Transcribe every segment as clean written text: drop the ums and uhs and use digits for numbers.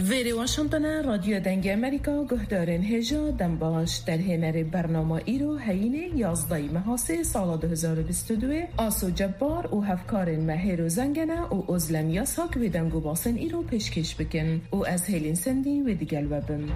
ویری واشنطن رادیو دنگ امریکا گهدارن هجا دنباش در هنر برنامه ایرو هینه 11 ماه سال 2022 آسو جبار و هفکارن مهر و زنگنه و ازلم یاساک و دنگو باسن ایرو پیشکش بکن و از هیلین سندی و دیگل وبم.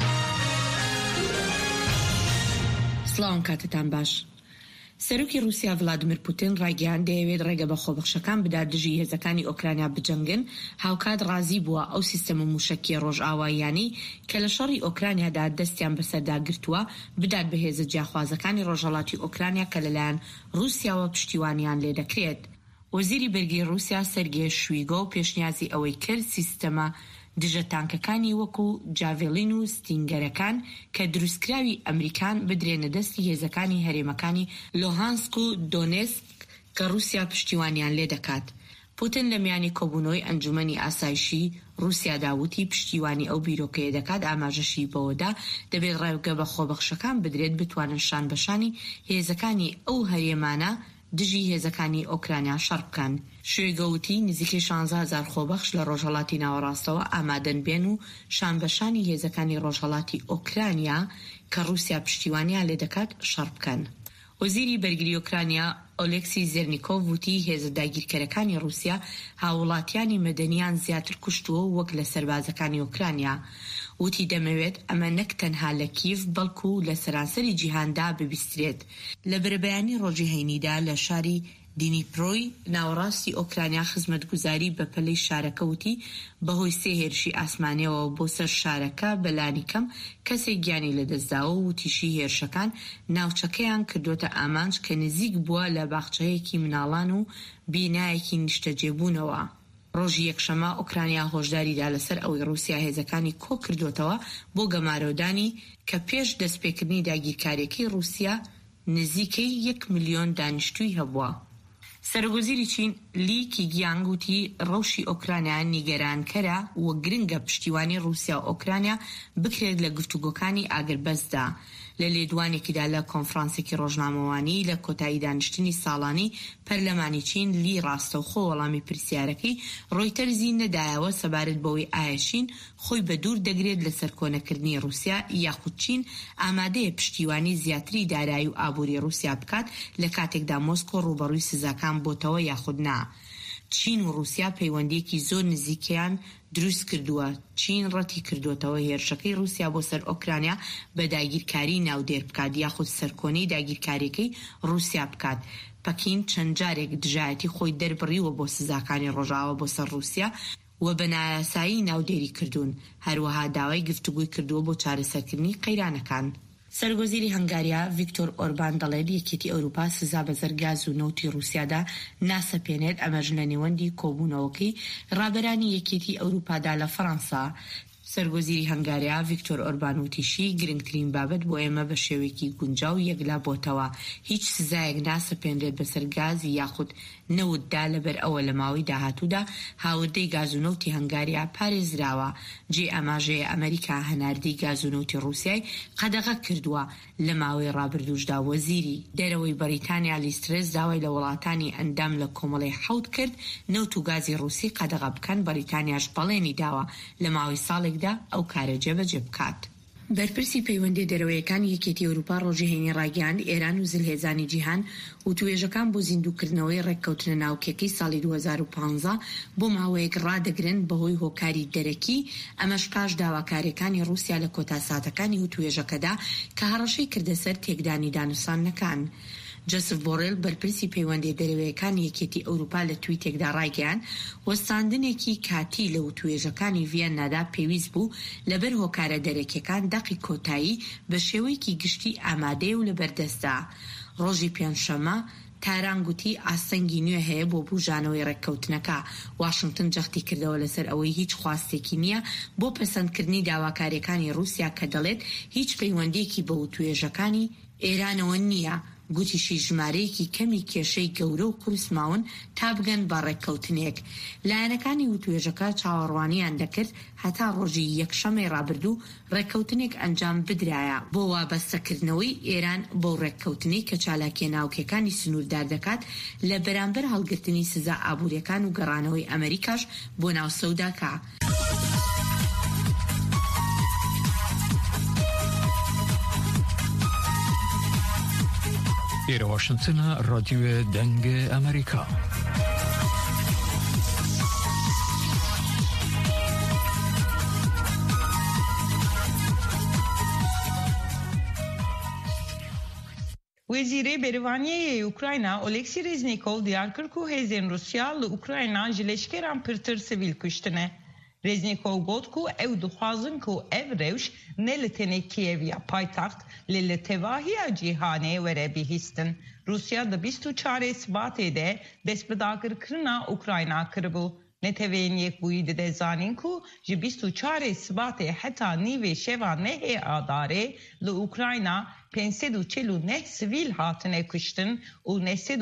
سلام کاتتان باش. سەرۆکی رووسیا ڤلادیمیر پوتین ڕایگەیاند دەیەوێت ڕێگە بە خۆبەخشەکان بدات دژی هێزەکانی ئۆکرانیا بجەنگن. هاوکات ڕازی بووە ئەو سیستەمە موشەکی ڕۆژئاواییانی کە لە شەڕی ئۆکرانیادا دەستیان بەسەردا گرتووە بدات بە هێزە جیاخوازەکانی ڕۆژهەڵاتی ئۆکرانیا کە لەلایەن رووسیاوە پشتیوانیان لێ دەکرێت. وەزیری بەرگی رووسیا سەرگێی شویگۆ پێشنیازی ئەوەی کرد سیستەمە دژە تانکەکانی وەکو جاڤێلین و ستینگەرەکان کە دروستکراوی ئەمریکان بدرێنە دەستی هێزەکانی هەرێمەکانی لۆهانسک و دۆنێسک کە رووسیا پشتیوانیان لێ دەکات. پوتین لە میانی کۆبوونەوەی ئەنجومەنی ئاسایشی رووسیا داوتی پشتیوانی ئەو بیرۆکەیە دەکات ئاماژەشی بەوەدا دەبێت ڕێگە بە خۆبەخشەکان بدرێت بتوانن شان بەشانی هێزەکانی ئەو هەرێمانە دژی هێزەکانی ئۆکرانیا شەڕ بکەن. شوێگەوتی نزیکەی 16,000 خۆبەخش لە ڕۆژهەڵاتی ناوەڕاستەوە ئامادەن بێن و شانبەشانی هێزەکانی ڕۆژهەڵاتی ئۆکرانیا کە رووسیا پشتیوانیان لێ دەکات شەڕ بکەن. وەزیری بەرگری ئۆکرانیا ئۆلێکسی زێرنیکۆڤ وتی هێزە داگیرکەرەکانی رووسیا هاوڵاتیانی مەدەنیان زیاتر کوشتووە وەک لە سەربازەکانی ئۆکرانیا. وتی دەمەوێت ئەمە نەک تەنها لە کیڤ بەڵکو لە سەرانسەری جیهاندا ببیسترێت. لە بەربەیانی ڕۆژی هەینیدا لە شاری دینیپرۆی ناوەڕاستی ئۆکرانیا خزمەتگوزاری بە پەلەی شارەکە وتی بەهۆی سێ هێرشی ئاسمانیەوە بۆ سەر شارەکە بەلانی کەم کەسێک گیانی لەدەستداوە و تیشی هێرشەکان ناوچەکەیان کردوتە ئامانج کە نزیک بووە لە باخچەیەکی مناڵان و بینایەکی نیشتەجێبوونەوە. ڕۆژی یەکشەمە ئۆکرانیا هۆشداریدا لەسەر ئەوەی رووسیا هێزەکانی کۆ کردوتەوە بۆ گەمارەودانی کە پێش دەستپێکردنی داگیرکاریەکەی رووسیا نزیکەی 1 ملیۆن دانیشتووی هەبووە. سەرۆکوەزیری چین لی کیگیانگ وتی ڕەوشی ئۆکرانیا نیگەرانکەرە و گرنگە پشتیوانی رووسیا و ئۆکرانیا بکرێت لە گفتوگۆکانی ئاگربەستدا. لە لێدوانێکیدا لە کۆنفرانسێکی ڕۆژنامەوانی لە کۆتایی دانیشتنی ساڵانی پەرلەمانی چین لی ڕاستەوخۆ وەڵامی پرسیارەکەی ڕۆیتەرزی نەدایەوە سەبارەت بەوەی ئایا چین خۆی بە دوور دەگرێت لە سەرکۆنەکردنی رووسیا یاخود چین ئامادەیە پشتیوانی زیاتری دارایی و ئابووری رووسیا بکات لە کاتێکدا مۆسکۆ ڕوبەڕووی سزاکان بۆتەوە یاخود نا. چین و رووسیا پەیوەندیەکی زۆر نزیکیان دروست کردووە. چین ڕەتی کردوتەوە هێرشەکەی رووسیا بۆ سەر ئۆکرانیا بە داگیرکاری ناودێر بکات یاخود سەرکۆنەی داگیرکاریەکەی رووسیا بکات. پەکین چەند جارێک دژایەتی خۆی دەربڕیوە بۆ سزاکانی ڕۆژاوە بۆ سەر رووسیا و بە نایاسایی ناودێری کردوون. هەروەها داوای گفتوگوی کردووە بۆ چارەسەرکردنی قەیرانەکان. سەرۆکوەزیری هەنگاریا ڤیکتۆر ئۆربان دەڵێت یەکێتی ئەوروپا سزا بەزەر گاز و نەوتی رووسیادا ناسەپێنێت. ئەمەش لە نێوەندی کۆبوونەوەکەی ڕابەرانی یەکێتی ئەوروپادا لە فەڕەنسا. سەرۆکوەزیری هەنگاریا ڤیکتۆر ئۆربان وتیشی گرنگترین بابەت بۆ ئێمە بە شێوەیەکی گونجاو یەکلا بۆتەوە. هیچ سزایەک ناسەپێنرێت بەسەر گازی یاخود نەوتدا لەبەر ئەوە لە ماوەی داهاتوودا هاوردەی گاز و نەوتی هەنگاریا پارێزراوە. جێ ئاماژەیە ئەمریکا هەناردەی گاز و نەوتی رووسیای قەدەغە کردووە. لە ماوەی ڕابردووشدا وەزیری دەرەوەی بەریتانیا لیسترس داوای لە وڵاتانی ئەندام لە کۆمەڵی حەوت کرد نەوت و گازی رووسی قەدەغە بکەن. بەریتانیاش بەڵێنی داوە لە ماوەی ساڵێکدا ئەو کارە جێبەجێ بکات. بەرپرسی پەیوەندی دەرەوەیەکانی یەکێتی ئەوروپا ڕۆژی هەینی ڕایگەیاند ئێران و زلهێزانی جیهان و توێژەکان بۆ زیندووکردنەوەی ڕێککەوتنە ناوکێکی ساڵی 2015 بۆ ماوەیەک ڕادەگرن بەهۆی هۆکاری دەرەکی. ئەمەش پاش داواکاریەکانی رووسیا لە کۆتاساتەکانی و توێژەکەدا کە هەڕەشەی کردە سەر تێکدانی دانوسانەکان. جۆسف بۆڕێل بەرپرسی پەیوەندی دەرەوەیەکانی یەکێتی ئەوروپا لە تویتێکدا ڕایگەیاند وەستاندنێکی کاتی لە توێژەکانی ڤیەنادا پێویست بوو لەبەر هۆکارە دەرەکیەکان دەقی کۆتایی بە شێوەیەکی گشتی ئامادەیە و لەبەردەستدا. ڕۆژی پێنجشەممە تارانگوتی ئاستەنگی نوێ هەیە بۆ بوژانەوەی ڕێککەوتنەکە. واشنگتن جەختی کردەوە لەسەر ئەوەی هیچ خواستێکی نییە بۆ پەسەندکردنی داواکاریەکانی رووسیا کە دەڵێت هیچ پەیوەندێکی بە توێژەکانی ئێرانەوە نییە. گوتیشی ژمارەیەکی کەمی کێشەی گەورە و قورسماون تا بگەن بە ڕێککەوتنێک. لایەنەکانی وتوێژەکە چاوەڕوانیان دەکرد هەتا ڕۆژی یەکشەمەی ڕابردوو ڕێککەوتنێک ئەنجام بدرایە بۆ وابەستەکردنەوەی ئێران بۆ ڕێککەوتنی کە چالاکیە ناوکەکانی سنووردار دەکات لە بەرامبەر هەڵگرتنی سزا ئابوووریەکان و گەڕانەوەی ئەمریکاش بۆ ناو سەوداکە. إير واشنطن راديو دنگ أمريكا. وزیر بروانی اوکراینا اولکسی رزنیکوف دیار کرد که هزین روسیا ل اوکراینا جلشکران پرتر سیویل کشتنه. رزنیکوف گفت که او دخوازن که او روش نلتنه کیویا پایتخت للتواهی جیهانه وره بیهستن. روسیا ده 24 سباته ده دستبداگر کرنا اوکراینا کربو. نتوین یک بوید ده زانین که جی 24 سباته حتی نیوه شوا نه آداره ل اوکراینا 549 سیویل هاتنه کشتن و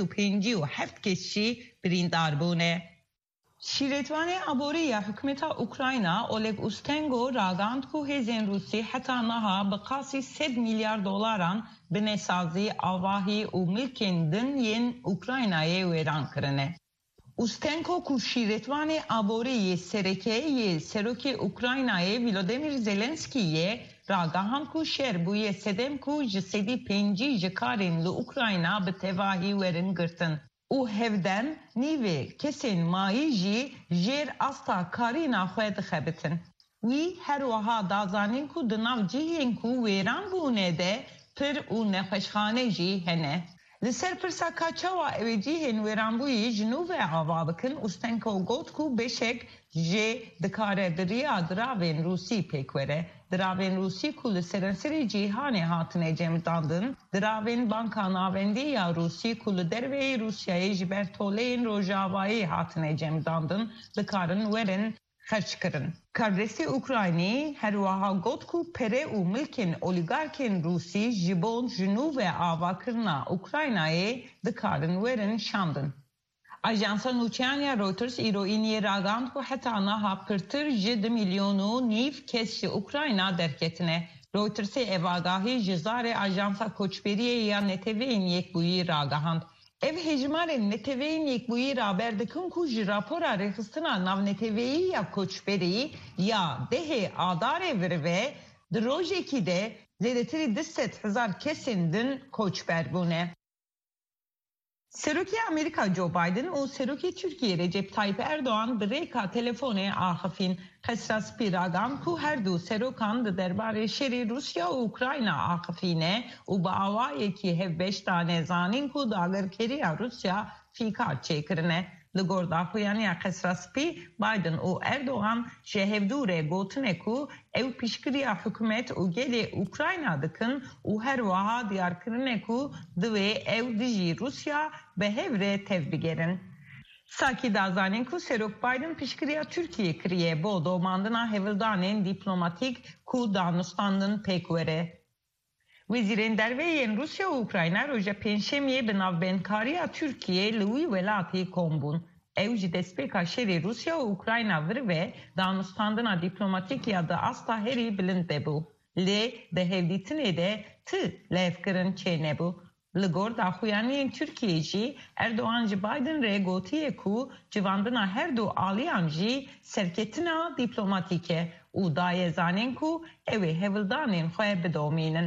957 کشی بریندار بونه. شیرتوان ابوری حکومت اوکراینا اولگ اوستنگو راگاند که هزین روسی حتی نها بقاسی 100 میلیارد دلاران بنسازی آواهی و ملکین دنین اوکراینای ویران کرنه. اوستنکو که شیرتوان ابوری سروکی اوکراینای ولودیمیر زلنسکیه راگاهان که شهر بوی سدم که جسدی پنجی جکارین ل اوکراینا به تواهی ورن گرتن. او هفدن نیوه کسین مایی جی جیر استا کارینا خواه دخبتن. وی هر وها دازانین که دناو جیهین که ویران بونه ده پر او نخوشخانه جی هنه. لسر پرسا کاچاوا اوی جیهین ویران بوی جنوب آوا بکن اوستنکو گوت که بشک جی دکاره دریا دراوین روسی پیکوره. دراوین روسی که لسرنسری جیهانی هاتنه جمداندن. دراوین بانکا ناوندی یا روسی که لدروی روسیای جبرتولین روژاوایی هاتنه جمداندن دکارن ورن خرچ کرن. کاررسی اوکراینی هر وها گوت که پره و ملکن اولیگارکن روسی جبون جنوب آوا کرنا اوکراینای دکارن ورن شاندن. Ajansa Nuçanya Reuters İroiniye ragand ku heta naha pırtır 7 milyonu niv kesçi Ukrayna derketine. Reuters'e evagahi cizare ajansa koçberiye ya neteveyin yekbuyi ragahand. Ev hecmaren neteveyin yekbuyi raberdekin ku rapora rehistına nav neteveyi ya koçberiyi ya dehe adare virve drojeki de zedetiri 10,000 kesindin koçber bune. Seruki Amerika Joe Biden و سروکی ترکیه رجب طایب اردوغان به ریکا تلفن آخفین خسرس پیراگان که هر دو سروکان درباره شری روسیا و اوکراینا آخفینه و با آوایی که هفبش دانه زانین که داگر کریا روسیا فیکار چکرنه. لگرد آخویانی خسرس پی بایدن و اردوغان شهفدوره گوتنه که او پیشگیری حکومت و گلی اوکراینا دکن و هر وها دیار کرنه که دوی او دیجی روسیا به هفره تف بگیرن. ساکی دازانین که سروک بایدن پیشگیری ترکیه کریه با دوماندنا هفلدانین دیپلوماتیک که دانستاندن پیکوره. وزیرین درویین روسیا و اوکراینا روژه پنجشنبه به ناوبندکاری ترکیه لوی ولاتی کومبون. او جی دسپیکا شری روسیا و اوکراینا وروه دانستاندنا دیپلوماتیک یا دا استا هری بلند بو. لی ده هفدیتنه ده لفکرن چه بو. لگور دا خویانین ترکیه جی اردوغان جی بایدن ره گوتیه کو جواندنا هر دو آلیان جی سرکتنا دیپلوماتیکه او دایه زانین کو اوی هفلدانین خواه بدومینن.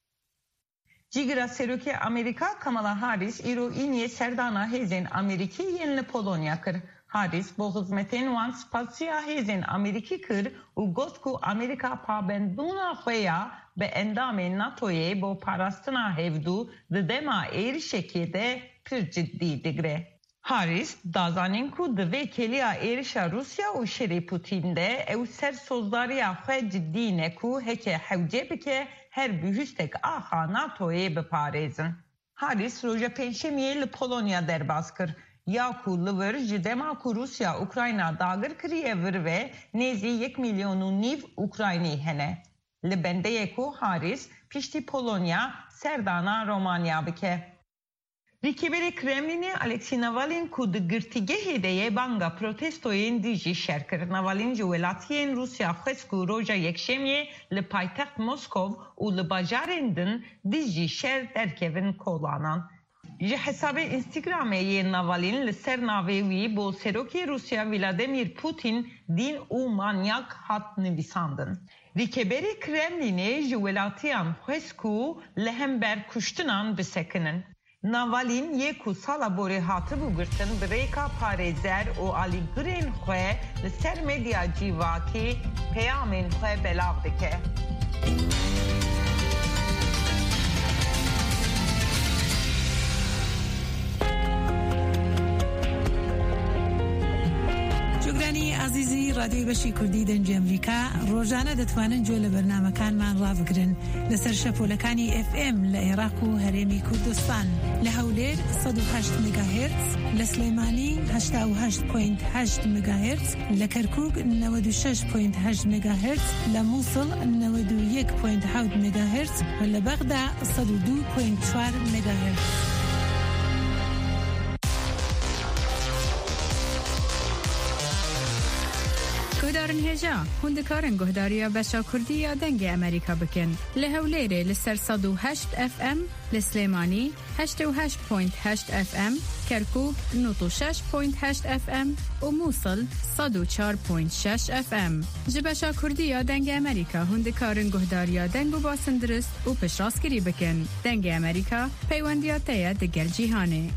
Cigira Seruki Amerika Kamala Harris İro İniye Serdana Hezin Ameriki yenli Polonya kır. Harris bu hizmetin wan spasya Hezin Ameriki kır u gotku Amerika pabenduna xoya be endamê NATO'ye bu parastina hevdu di dema êrî şekilde pir ciddî digre. Harris dazanin ku di vê keliya êrişa Rusya û şerê Putin de ew ser sozdariya xwe ciddî ne ku heke hewce bike her bühüstek aha NATO'ye biparêzin. Harris roja pênşemiyê li Polonya derbas kir. Ya ku li vir ji dema ku Rusya Ukrayna dagir kiriye vir ve nêzî 1 milyonû nîv Ukraynî hene. Li bendeyê ku Harris piştî Polonya serdana Romanya bike. Rikeberi Kremlin'i Alexei Navalny ku di girtîgehê de yê banga protestoyên dî jî şer kir. Navalny ji welatiyên Rusya xwest ku roja yekşemiyê li paytext Moskov û li bajarên din dî jî şer derkevin kolanan. Ji hesabê Instagramê yê Navalny li ser navê wî bo serokê Rusya Vladimir Putin dîn û manyak hat nivîsandin. Rikeberi Kremlinê ji welatiyan xwest ku li hember kuştinan bisekinin. ناوالین یک و سالا بوری هاتب و گرتن بریکا پارێزەر و ئالیگرên xwe li ser medya cîvakî peyamên xwe belav dike. عزیزی رادیوی بەشی کوردی دەنگی ئەمریکا ڕۆژانە دەتوانن گوێ لە بەرنامەکانمان ڕابگرن لەسەر شەپۆلەکانی FM لە عێراق و هەرێمی کوردستان لە هەولێر 108 مگاهرتز، لە سلێمانی 88.8 مگاهرتز، لە کەرکووک 96.8 مگاهرتز، لە مووسڵ 91.7 مگاهرتز و لە بەغدا 102.4 مگاهرتز. گهدارن هجا هندکارن گهداریا بشا کردی یا دنگ امریکا بکن لهولیره لسر 108 FM لسلیمانی 88.8 FM کرکوب 96.8 FM و موصل 104.6 FM جبشا کردی یا دنگ امریکا هندکارن گهداریا دنگ و باسندرست و پشراسکری بکن دنگ امریکا پیوندیاته دگل جیهانه.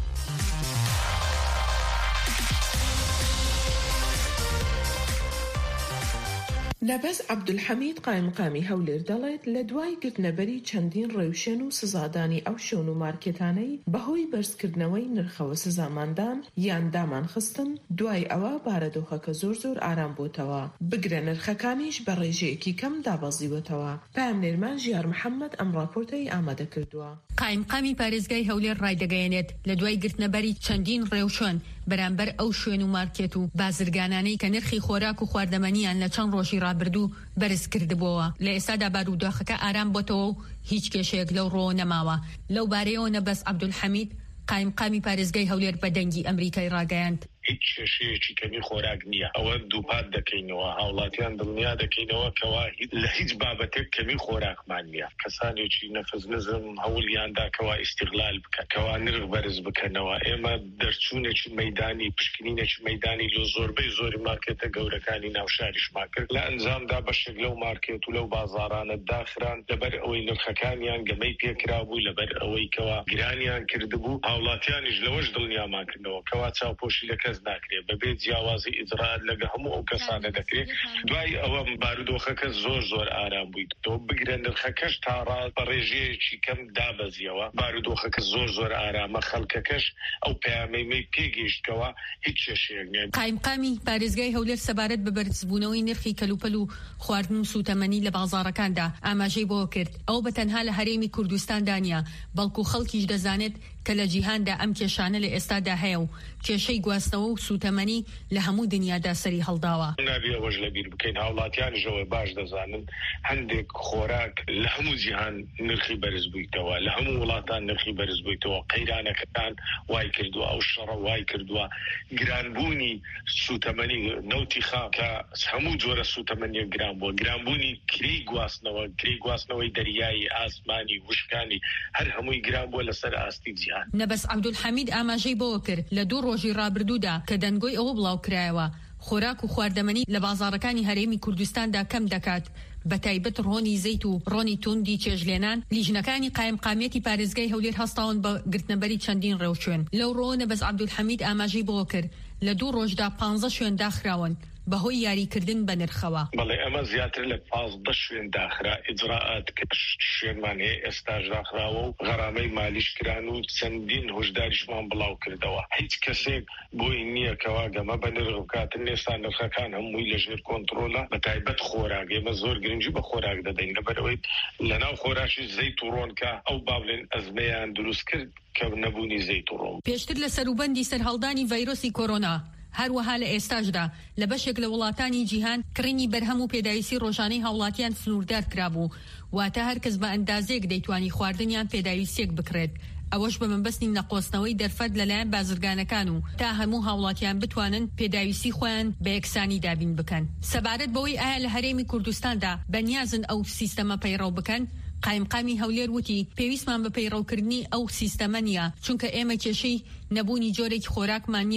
نەبەز عەبدولحەمید قایمقامی هەولێر دەڵێت لە دوای گرتنەبەری چەندین ڕێوشێن و سزادانی ئەو شۆن و مارکێتانەی بەهۆی بەرزکردنەوەی نرخەوە سزاماندان یان دامان خستن دوای ئەوە بارەدۆخەکە زۆر ئارام بۆتەوە بگرە نرخەکانیش بە ڕێژەیەکی کەم دابەزیوەتەوە. پامنێرمان ژیار محەممەد ئەم راپۆرتەی ئامادە کردووە. قایمقامی پارێزگای هەولێر ڕایدەگەیەنێت لە دوای گرتنەبەری چەندین ڕێوشۆن بەرامبەر ئەو شوێن و مارکێت و بازرگانانەی کە نرخی خۆراک و خواردەمەنیان لە چەند ڕۆژی ڕابردوو بەرز کردبووە. لە ئێستادا بارودۆخەکە ئارام بۆتەوە و هیچ کێشەیەک لەو ڕۆ نەماوە. لەو بارەیەوە نەبەس عەبدولحەمید قایمقامی پارێزگای هەولێر بە دەنگی ئەمریکای ڕاگەیاند. هیچ کێشەیەکی کەمی خۆراک نییە. ئەوە دووپات دەکەینەوە، هاوڵاتیان دڵنیا دەکەینەوە کەوا لە هیچ بابەتێک کەمی خۆراکمان نییە. کەسانێکی نەفز نزم هەوڵیاندا کەوا ئیستیغلال بکەن، کەوا نرخ بەرز بکەنەوە. ئێمە دەرچوونێکی مەیدانی پشکنینێکی مەیدانی لە زۆربەی زۆری مارکێتە گەورەکانی ناوشاریشمان کرد. لە ئەنجامدا بەشێک لەو مارکێت و لەو بازاڕانە داخران لەبەر ئەوەی نرخەکانیان گەمەی پێکرا بوو، لەبەر ئەوەی کەوا گرانیان کردبوو. هاوڵاتیانیش لەوەش دڵنیامان کردنەوە کەوا چاوپۆشی لە کەس ناکرێت، بەبێ جیاوازی ئیجرات لەگە هەموو ئەو کەسانە دەکرێت. دوای ئەوە بارودۆخەکە زۆر ئارام بوویت. تۆ بگرە نرخەکەش تا ڕاست بە ڕێژەیەکی کەم دابەزیەوە. بارودۆخەکە زۆر ئارامە، خەڵکەکەش ئەو پەیامەی پێگەیشتکەوە هیچ کێشەیەک نیە. قایمقامی پارێزگای هەولێر سەبارەت بە بەرزبوونەوەی نرخی کەلوپەل و خواردن و سوتەمەنی لە بازاڕەکاندا ئاماژەی بۆ کرد. ئەو بەتەنها لە هەرێمی کوردستاندا نیە، بەڵکو خەڵکیش دەزانێت کە لە جیهاندا ئەم کێشانە لە ئێستادا هەیە و کێشەی گواستنەوە و سوتەمەنی لە هەموو دنیادا سەری هەڵداوە. نابێ ئەوەش لەبیر بکەین، هاوڵاتیانیشەوەی باش دەزانن هەندێک خۆراک لە هەموو جیهان نرخی بەرز بوویتەوە، لە هەموو وڵاتان نرخی بەرز بوویتەوە. قەیرانەکەتان وای کردووە، ئەو شەڕە وای کردووە. گرانبوونی سوتەمەنی نەوتی خام کە هەموو جۆرە سوتەمەنیە گران بووە، گرانبوونی کرێی گواستنەوەی دەریایی، ئاسمانی، وشکانی، هەر هەمووی گران بووە لەسەر ئاستی جیهان. نەبەس عەبدولحەمید ئاماژەی بۆ کرد لە 2 ڕۆژی ڕابردوودا کە دەنگۆی ئەوە بڵاو کرایەوە خۆراک و خواردەمەنی لە بازاڕەکانی هەرێمی کوردستاندا کەم دەکات، بە تایبەت ڕۆنی زەیت و ڕۆنی توندی چێژلێنان. لیژنەکانی قایمقامیەتی پارێزگای هەولێر هەستاون بە گرتنەبەری چەندین ڕێوشوێن. لەو ڕۆ نەبەس عەبدولحەمید ئاماژەی بۆ کرد لە 2 ڕۆژدا 15 شوێن داخراون بەهۆی یاریکردن بە نرخەوە. بەڵێ ئەمە زیاتر لە 15 شوێن داخرا. ئیجراءات کە شوێنمان هەیە ئێستاش داخراوە و غەرامەی مالیش کران و چەندین هۆشداریشمان بڵاو کردەوە. هیچ کەسێک بۆی نییە کەوا گەمە بە نرخ بکاتن. ئێستا نرخەکان هەمووی لەژێر کۆنتڕۆلە، بە تایبەت خۆراک. ئێمە زۆر گرنگی بە خۆراک دەدەین، لەبەرەوەی لەناو خۆراشی زەیت و ڕۆن کە ئەو باڵێن ئەزمەیان دروست کرد کە نەبوونی زەیت و ڕۆن. پێشتر لە سەروبەندی سەرهەڵدانی ڤایرۆسی کۆرۆنا هەروەها لە ئێستاشدا لە بەشێک لە وڵاتانی جیهان کڕینی بەرهەم و پێداویستی ڕۆژانەی هاوڵاتیان سنووردار کرابوو، واتە هەر کەس بە ئەندازەیەک دەیتوانی خواردنیان پێداویستێک بکرێت. ئەوەش بە مەبەستی نەقۆستنەوەی دەرفەت لەلایەن بازرگانەکان و تا هەموو هاوڵاتیان بتوانن پێداویستی خۆیان بە یەکسانی دابین بکەن. سەبارەت بەوەی ئایا لە هەرێمی کوردستاندا بەنیازن ئەو سیستەمە پەیڕەو بکەن، قایمقامی هەولێر وتی پێویستمان بە پەیڕەوکردنی ئەو سیستەمە نیە، چونکە ئێمە کێشەی نەبوونی جۆرێکی خۆراکمان نییە و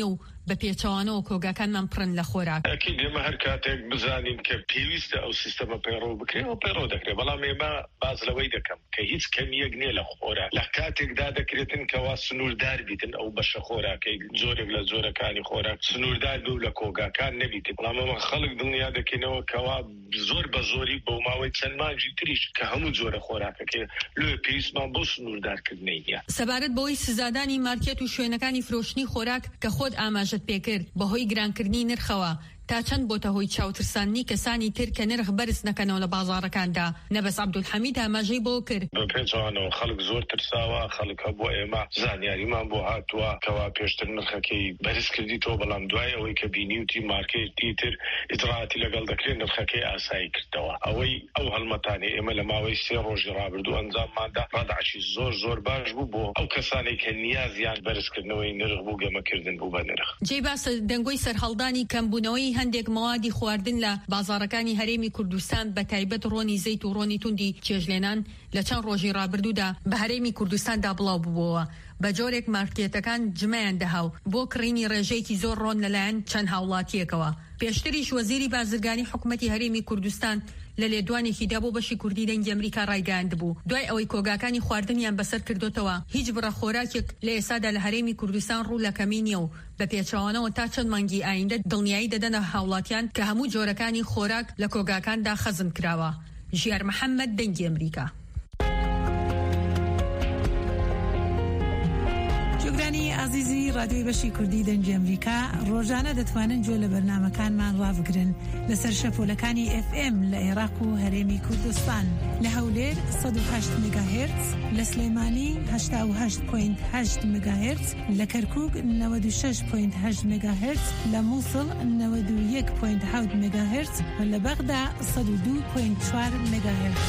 بە پێچەوانەوە کۆگاکانمان پڕن لە خۆراک. ئەکید ئێمە هەر کاتێک بزانین کە پێویستە ئەو سیستەمە پەیڕەو بکرێت و پەیڕەو دەکرێت، بەڵام ئێمە باز لەوەی دەکەم کە هیچ کەمیەک نییە لە خۆراک. لە کاتێکدا دەکرێتن کەوا سنووردار بیتن ئەو بەشە خۆراکەی زۆرێک لە زۆرەکانی خۆراک سنووردار بێ و لە کۆگاکان نەبیتن. بەڵام ئەمە خەڵک دڵنیا دەکەینەوە کەوا زۆر بە زۆری بۆ ماوەی چەند مانگی تریش کە هەموو جۆرە خۆراکەکە لێ پێویستمان بۆ سنووردارکردنی نییە. سەبارەت بەوەی سزادانی مارکێت و شوێنەکانی فرۆشتنی خۆراک کە خۆت ئاماژەت پێکرد بەهۆی گرانکردنی نرخەوە، تا چەند بۆتە هۆی چاوترسانی کەسانی تر کە نرخ بەرز نەکەنەوە لە بازاڕەکاندا؟ نەبەس عەبدولحەمید ئاماژەی بۆ کرد. بە پێچەوانەوە خەڵک زۆر ترساوە، خەڵک هەبووە ئێمە زانیاریمان بۆ هاتووە کەوا پێشتر نرخەکەی بەرز کردیتەوە، بەڵام دوای ئەوەی کە بینیوتی مارکێتی تر ئیتراعاتی لەگەڵ دەکرێت نرخەکەی ئاسایی کردەوە. ئەوەی ئەو هەڵمەتانی ئێمە لە ماوەی 3 ڕۆژی ڕابردوو ئەنجامماندا ڕادعشی زۆر باش بوو بۆ ئەو کەسانی کە نیازیان بەرزکردنەوەی نرخ بوو گەمەکردن بوو بە نرخ. جێی باسە دەنگۆی سەرهەڵدانی کەمبوونەوەی هەندێک موادی خواردن لە بازاڕەکانی هەرێمی کوردستان بە تایبەت ڕۆنی زەیت و ڕۆنی توندی چێژلێنان لە چەند ڕۆژی ڕابردوودا بە هەرێمی کوردستاندا بڵاو بووبەوە. بە جۆرێک مارکێتەکان جمەیان دەهاو بۆ کڕینی ڕێژەیەکی زۆر ڕۆن لەلایەن چەند هاوڵاتیەکەوە. پێشتریش وەزیری بازرگانی حکوومەتی هەرێمی کوردستان لە لێدوانێکیدا بۆ بەشی کوردی دەنگی ئەمریکا ڕایگەاند بوو دوای ئەوەی کۆگاکانی خواردنیان بەسەر کردوتەوە هیچ بڕە خۆراکێک لە ئێسادا لە هەرێمی کوردستان ڕوو لە کەمی نییە و بە پێچەوانەوە تا چەند مانگی ئایندە دڵنیایی دەدەنە هاوڵاتیان کە هەموو جۆرەکانی خۆراک لە کۆگاکاندا خەزم کراوە. ژیار محەممەد، دەنگی ئەمریکا. عزیزی رادیۆی بەشی کوردی دەنگی ئەمریکا ڕۆژانە دەتوانن گوێ لە بەرنامەکانمان ڕابگرن لەسەر شەپۆلەکانی FM لە عێراق و هەرێمی کوردستان، لە هەولێر 108 مگاهرتز، لە سلێمانی 88.8 مگاهرتز، لە کەرکووک 96.8 مگاهرتز، لە مووسڵ 91.7 مگاهرتز و لە بەغدا 102.4 مگاهرتز.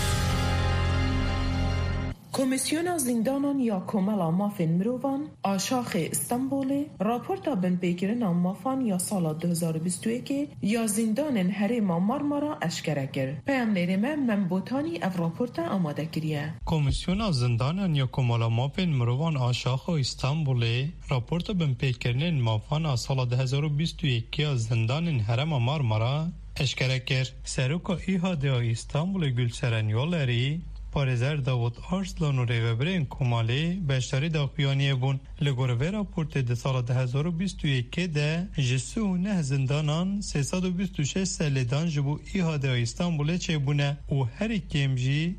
کمیسیون زندانان یا کملا مافین مروان آشاخ استانبول راپورتا بن پیگیرن مافان یا سال 2021 یا زندان هرم مارمارا اشکره کرد. پیامنر من بوتانی اف راپورتا آماده کریه. کمیسیون زندانان یا کملا مافین مروان آشاخ استانبول راپورتا بن پیگیرن مافان سال 2021 یا زندان هرم مارمارا اشکره کرد. سروکا ایهاده استانبول گلسرن یولری پارێزەر داوود ئارسلان و رێوەبەرên Komalê beşdarî daxuyaniyê bûn. Li gor vê raportê di sala 2021 de ji 39 zindanan 326 selêdan ji bo îhadeya Îstanbulê çêbûne û herî kêm jî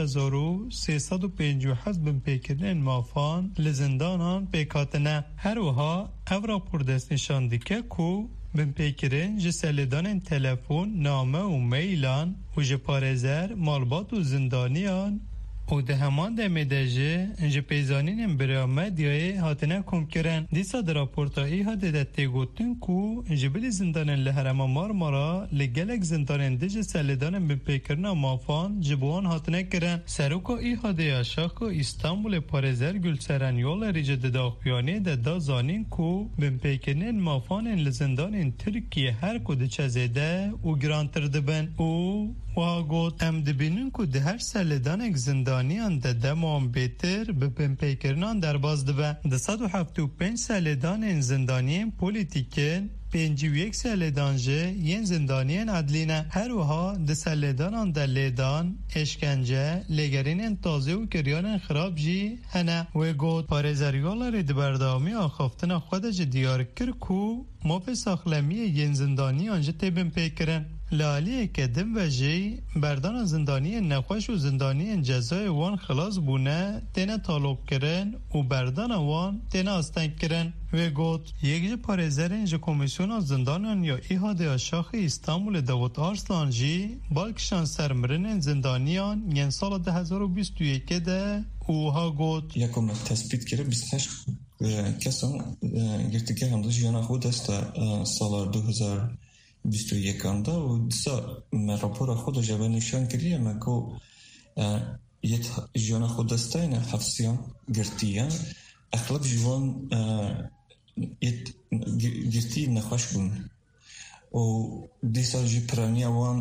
7357 bin pêkirinên mafan li zindanan pêkhatine. Her wiha ev rapor destnîşan dike ku bin pêkirin ji selêdanên telefon, name û meylan û ji parêzer, malbat û zindaniyan û di heman demê de jî ji pêzanînên birêya medyayê hatine komkirin. Dîsa di raporta îhadê de têgotin ku ji bilî zindanên li Herêma Marmara li gelek zindanên di ji selêdanên bin pêkirina mafan ji bo wan hatine kirin. Seroka îhadê ya Şaxa Îstanbulê parêzer Gülseren Yolerî ji di daxuyaniyê de da zanîn ku bin pêkirinên mafanên li zindanên Tirkiye her ku diçe zêde û girantir dibin û wa got em dibînin ku di her selêdanek zindaniyan de deman bêtir bi binpêkirinan derbas dibe. Di 175 selêdanên zindaniyên polîtîkên 51 selêdan ji yên zindaniyên edlî ne. Her wiha di selêdanan de lêdan, eşkence, lêgerînên tazê û kiryanên xirab jî hene. Wê got parêzeryolarê di berdewamiya axaftina xwe de jî diyar kir ku mafê saxlemiyê yên zindaniyan jî tê binpêkirin. Li aliyeke din ve jî berdana zindaniyên nexweş û zindaniyên cezayê wan xilas bûne têne talokkirin û berdana wan têne astengkirin. Wê got yek ji parêzerên ji Komîsyona Zindanan ya îhadeya Şaxê Îstanbulê Davut Arslan jî balkişan ser mirinên zindaniyan yên sala 2021 de û ha got yekom tespît kir 28 kesan girtîgehan di jiyana xwe desta sala 2021 û dîsa me rapora xwe de jeve nîşan kiriye me ku yet jiyana xwe destayne hefsiyan girtiyan eqleb ji wan girtî nexweş bûn û dîsa jî piraniya wan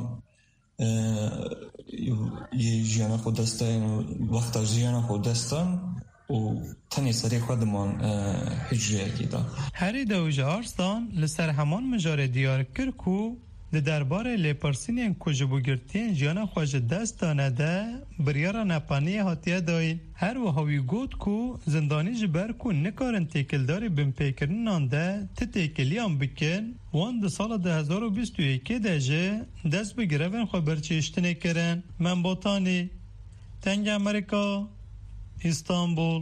yê jiyana xwe destayne wexta jiyana xwe destan و تنی سری خودمان هجریه کیدا هری دوج آرستان لسر همان مجاره دیار کرکو ده درباره لپرسینین کجبوگرتین جانا خواج دست دانه ده بریارا نپانی هاتیه داین هر و هاوی گود کو زندانی جبر کو نکارن تیکلداری بین پیکرن نانده تی تیکلیان بکن وان ده سال 2021 ده جه دست بگرون خواه برچیشتنه کرن من بوتانی تنگ امریکا استانبول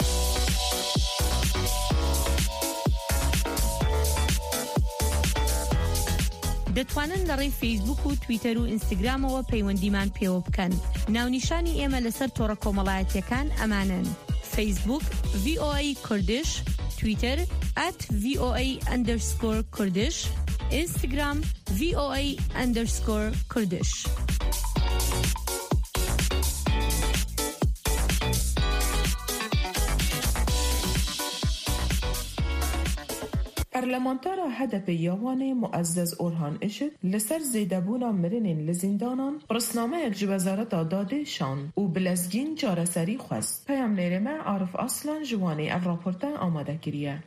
دەتوانن لە ڕێی فیسبوک و تویتەر و ئینستاگرامەوە پەیوەندیمان پێوە بکەن. ناونیشانی ئێمە لەسەر تۆڕە کۆمەڵایەتیەکان ئەمانن: فیسبوک VOA کوردش، تویتر @VOA_کوردش، ئینستاگرام VOA_کوردش. پارلمانتارا هدف یوان معزز اورهان اشد لسر زیدبونا مرنین لزندانان رسنامه یک وزارت داده شان و بلزگین جارسری خواست. پیام نیرمه عارف اصلا جوانی او راپورتا آماده کریه.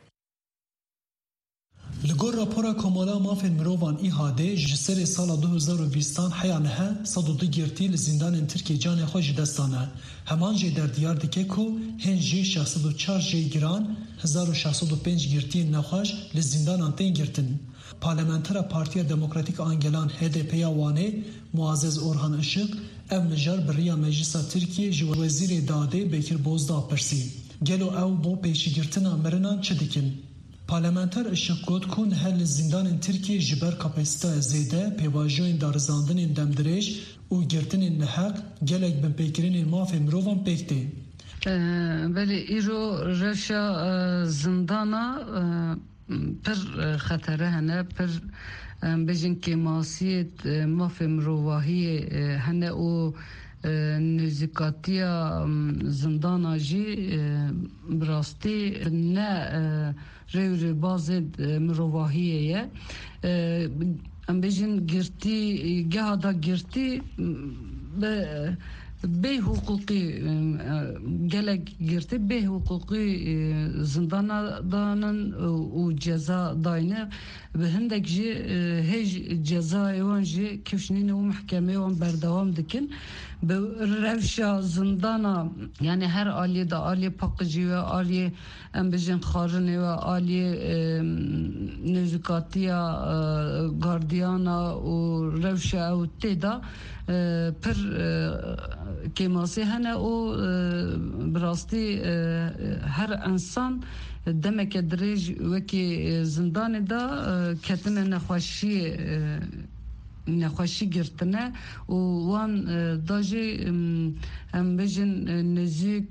لگور راپورا کمالا مافن مروان ایهاده جسر سال 2020 حیانه 102 گرتی لزندان ترکی جان خوش دستانه همان جی در دیار دکه کو هنجی 604 جی گران 1605 گرتی نخوش لزندان انتین گرتن. پارلمانتر پارتیا دموکراتیک آنگلان HDP وانه معزز اورهان اشق او مجار بریا مجلس ترکیه جو وزیر داده بکر بوزدا پرسی گلو او بو پیشی گرتنا مرنان چه دکن؟ پارلمانتر اشق گود کن هل زندان ترکیه جبر کپاسیته زیده پیواجوین دارزاندن دمدرش و گرتن نحق گلک بن پیکرین مافی مروان پیکته. ولی ایرو رشا زندانا پر خطره هنه پر بجن که ماسیت مافی مروواهی هنه و نزیکاتیا زندانا جی براستی نه روی بازد مروواهیه ام بجن گرتی گهادا گرتی به حقوقی گلک گرتی به حقوقی زندان دانن و جزا داینه به هندک جی هیچ جزای وان جی کشنین و محکمه وان بردوام دکن به روشا زندانا یعنی هر آلی دا آلی پاقجی و آلی ام بجن خارنی و آلی نزکاتیا گاردیانا و روشا و تیدا پر کماسی هنه و براستی هر انسان دمک دریج وکی زندان دا کتن نخوشی گرتنه و وان داجی ام بجن نزیک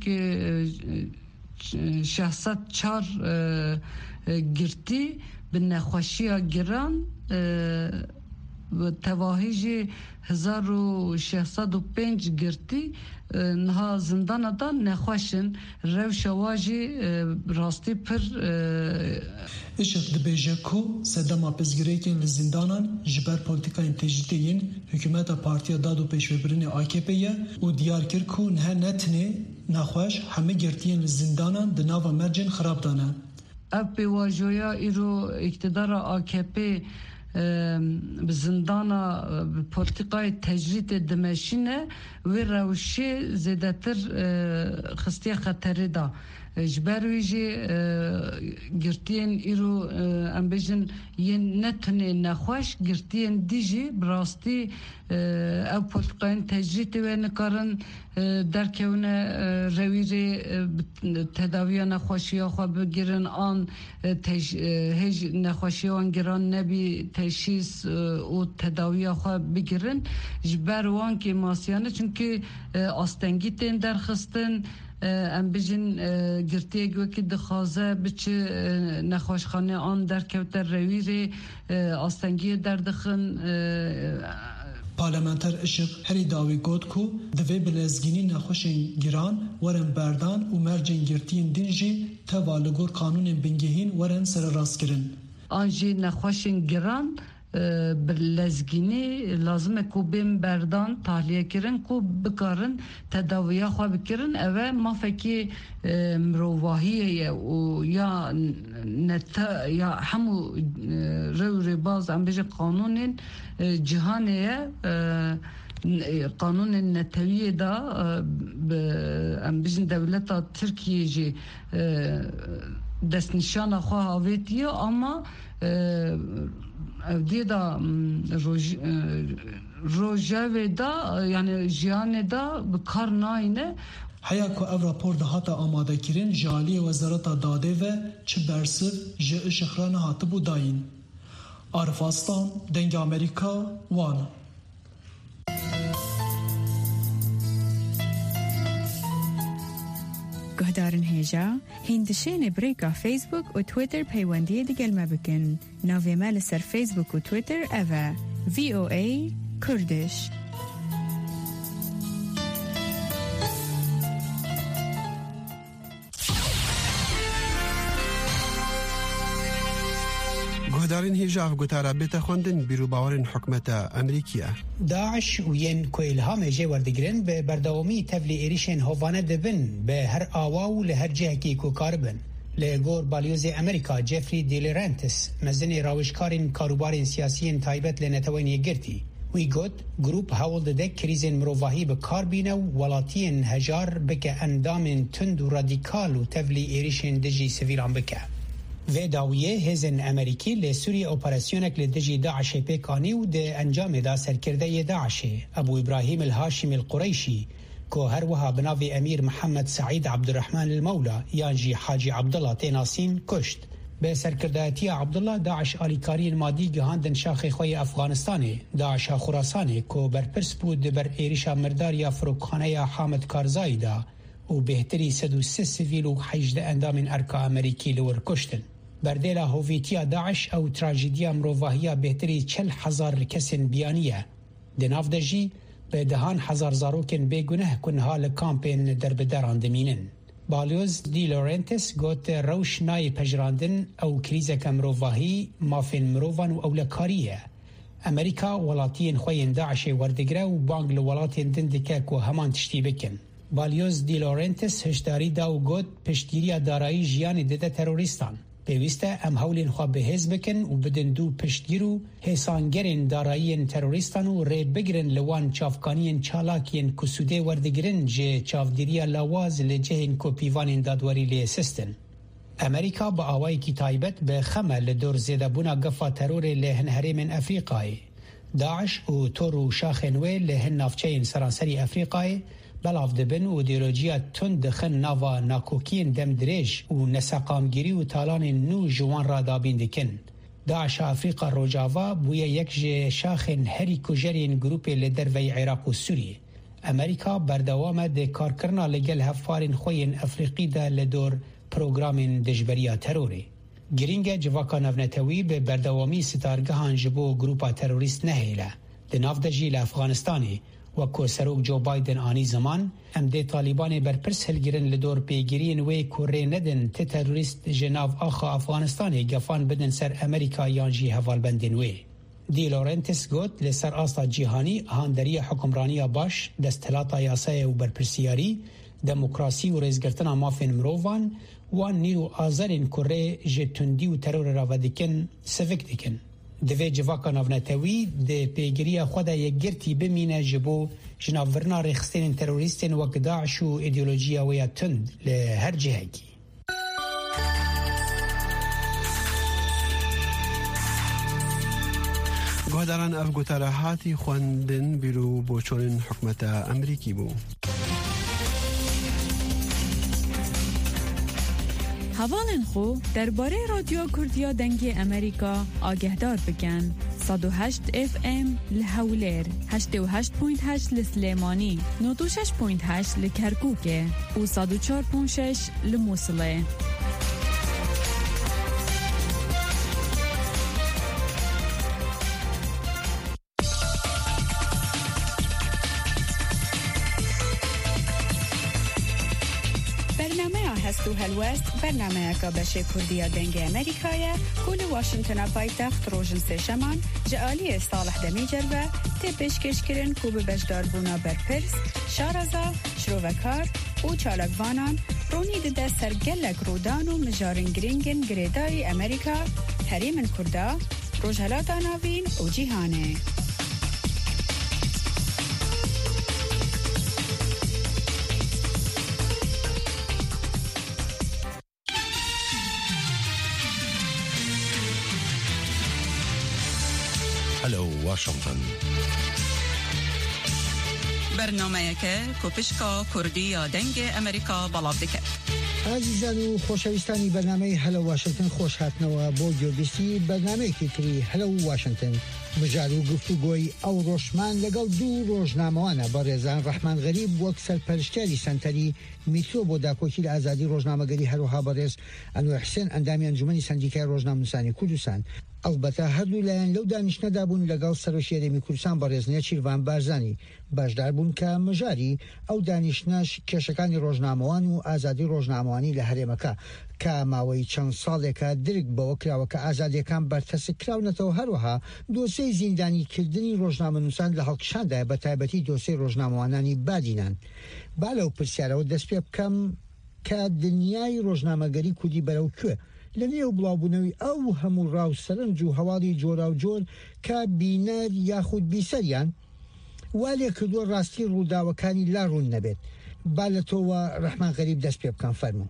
604 گرتی به نخوشی گران و تواهیجی 1605 گرتی نها زندان دا نخوشن روش واجی راستی پر اشت دبیجه کو سدما پزگریکین لزندانان جبر پولیتیکاین تجدیدین حکومت پارتیا دادو پیشوبرین AKP'ye و دیار کر کو نه نتنه نخوش همه گرتین لزندانان دناوا مرجن خراب دانه اب پیواجویا ایرو اقتدار AKP بزندانا پولیتیکای تجرید دمشینه و روشی زیادتر خستی خطری دا جبرویجی گرتین ایرو ام بجن ین نتونه نخوش گرتین دیجی براستی او پولیتیکای تجرید و نکارن درکونه رویری تداوی نخوشی خواه بگیرن آن هیچ نخوشی آن گران نبی تشخیص و تداوی خواه بگیرن جبر وان که ماسیانه چونکه آستنگی تین درخستن ام بجن گرتیه گوکی دخوازه بچه نخوشخانه آن درکوتر رویری آستنگی دردخن پارلمانتر اشق هری داوی گود کو دوی بلزگینی نخوشین گران ورن بردان و مرجن گرتین دینجی توالگور قانون بنگهین ورن سر راست کرن آنجی نخوشین گران بلزگینی لازمه کو بیم بردان تحلیه کرن کو بکارن تداویه خواه بکرن اوه ما فکی مروواهیه یا نتا یا همو رو باز ام بجه قانون جهانیه قانون النتوية دا ام بجن دولتا تركيا جي دست نشان خواه آویتیه اما دی دا روژه دا یعنی جیان دا بکار ناینه هیا که او راپور ده هاتا آماده کرین جالی وزارت داده و چه برسف جه شخران هاته بو داین عرفاستان دنگ امریکا وان گهدارن هیجا هندشین بریکا فیسبوک و تویتر پیوندی دیگل مبکن ناوی مال سر فیسبوک و تویتر اوه VOA کردش گهدارن هیجا گوتارا بیت خوندن بیرو باورن حکمت امریکیه داعش و ین که الهام جه وردگرن به بردوامی تفلی ایریشن هوانه دبن به هر آواو لهر جه کی کو کاربن لگور بالیوز امریکا جفری دیلرانتس مزن راوشکارین کاروبارین سیاسیین تایبت لنتوانی گرتی وی گوت گروپ هاول دک کریزن مروواهی به کاربینه و ولاتین هجار بکه اندامن تند و رادیکال و تفلی ایریشن دجی سویلان بکه و داویه هزن امریکی لسوری اپراسیونک لدجی داعش پیکانی و ده انجام دا سرکرده داعش ابو ابراهیم الهاشم القریشی که هر وها بناوی امیر محمد سعید عبدالرحمن المولا یانجی حاجی عبدالله تیناسین کشت به سرکردهاتی عبدالله داعش آلیکاری مادی گهاندن شاخ خوی افغانستان داعش خراسان که برپرس بود بر ایریشا مرداریا فروکخانه حامد کارزایی دا و بهتری 103 سیویل و 18 اندام ارکا امریکی لور کشتن بردیلا هویتیا داعش او تراژدیا مروواهیا بهتری 40,000 کسین بیانیه دناف دجی به دهان هزار زاروکن بگنه کنها لکامپین در بدران دمینن بالیوز دی لورنتس گوت روش نای پجراندن او کریزک مروواهی مافین مرووان و اولکاریه امریکا ولاتین خوین داعش وردگره و بانگ لولاتین دندکه که همان تشتی بکن بالیوز دی لورنتس هشداری دا و گوت پشتگیری دارایی جیان دیده تروریستان پیوسته ام هولین خواه به حز بکن و بدن دو پشتگیرو حسانگرین دارایین تروریستان و ری بگرن لوان چافکانین چالاکین کسوده وردگرن جه چافدیریا لواز لجهین کو پیوانین دادواری لی سستن امریکا با آوائی کی تایبت به خمه لدور زیده بونا گفا ترور لهن هرمن افریقای داعش و تورو شاخنوی لهن نافچه سرانسری افریقای بلاف دبن و ایدئولوژیا تند دخن ناوا ناکوکین دم دریج و نساقامگیری و تالان نو جوان را دابین دکن داعش افریقا روجاوا بویا یک شاخن هری کجرین گروپ لدر وی عراق و سوریه امریکا بردوام ده کارکرنا لگل هفارین خوین افریقی ده لدور پروگرام دجبریا تروری گرینگ جواکا نونتوی به بردوامی ستارگهان جبو گروپا تروریست نهیله ده ناف دجی لافغانستانی و کو سروک جو بایدن آنی زمان ام ده طالبان برپرس هلگیرن لدور پیگیرین وی کوری ندن تی تروریست جناو آخا افغانستانی گفان بدن سر امریکا یانجی حوال بندن وی دی لورنتس گوت لسر آستا جیهانی هاندری حکمرانی باش دستلاتا یاسای و برپرسیاری دموکراسی و ریزگرتن مافین مرووان و نیرو آزارین کوری جتوندی و ترور را ودکن سفک دکن دوی جواکا نونتوی ده پیگیری خود یک گرتی بمینه جبو جناورنا رخستین تروریستین وک داعش و ایدئولوژیا ویا تند لهر جهگی گهداران افگوتاره هاتی خوندن بیرو بوچون حکمت امریکی بو هوالن خو درباره رادیو کردیا دنگی امریکا آگهدار بکن 108 FM لحولیر 88.8 لسلیمانی 96.8 لکرکوکه و 104.6 لموصله هشت و هلوست برنامه اکا بشه کردیا دنگ امریکایه کل واشنطن پایتخت روژن سشمان جعالی صالح دمی جلوه تی پیشکش کرن کو به بشدار بونا برپرس شارزا شرووکار و چالکوانان رونی ده سرگلک رودان و مجارن گرینگن گریدای امریکا هریمن کردا روژهلات آناوین و جیهانه. هلو واشنطن برنامه که کوپشکا کردی یا دنگ امریکا بلاب دکت. عزیزان و خوشویستانی برنامه هلو واشنطن خوش هاتنەوە بۆ گوێبیستی بەرنامەیەکی تری هلو واشنطن بژار و گفتوگۆی ئەو ڕۆژمان لەگەڵ دوو ڕۆژنامەوانە بە ڕێزان ڕەحمان غەریب وەک سەرپەرشتیاری سەنتەری میترۆ بۆ داکۆکی لە ئازادی ڕۆژنامەگەری هەروەها بەڕێز ئەنوەر حسێن ئەندامی ئەنجومەنی سەندیکای ڕۆژنامەنووسانی کوردستان ئەلبەتە هەردوو لایەن لەو دانیشتنەدا بوون لەگەڵ سەرۆکی هەرێمی کوردستان بەڕێز چیروان بارزانی باشدار بوون کە مژاری ئەو دانیشتنەش کێشەکانی ڕۆژنامەوان و ئازادی ڕۆژنامەوانی لە هەرێمەکە کە ماوەی چەند ساڵێکە درک بەوە کراوە کە ئازادیەکان بەرتەسک کراونەتەوە هەروەها دۆسەی زیندانیکردنی ڕۆژنامەنووسان لە هەڵکشاندایە بە تایبەتی دۆسەی ڕۆژنامەوانانی بادینان با لەو پرسیارەوە دەست پێ بکەم کە دنیای ڕۆژنامەگەری کوردی بەرەو کوێ لە نێو بڵاوبوونەوەی ئەو هەموو ڕاو سەرنج و هەواڵی جۆرا و جۆر کە بینەر یاخود بیسەریان وا لێ کردووە ڕاستی ڕووداوەکانی لا ڕوون نەبێت با لە تۆوە ڕەحمان غەریب دەست پێ بکەم فەرموو.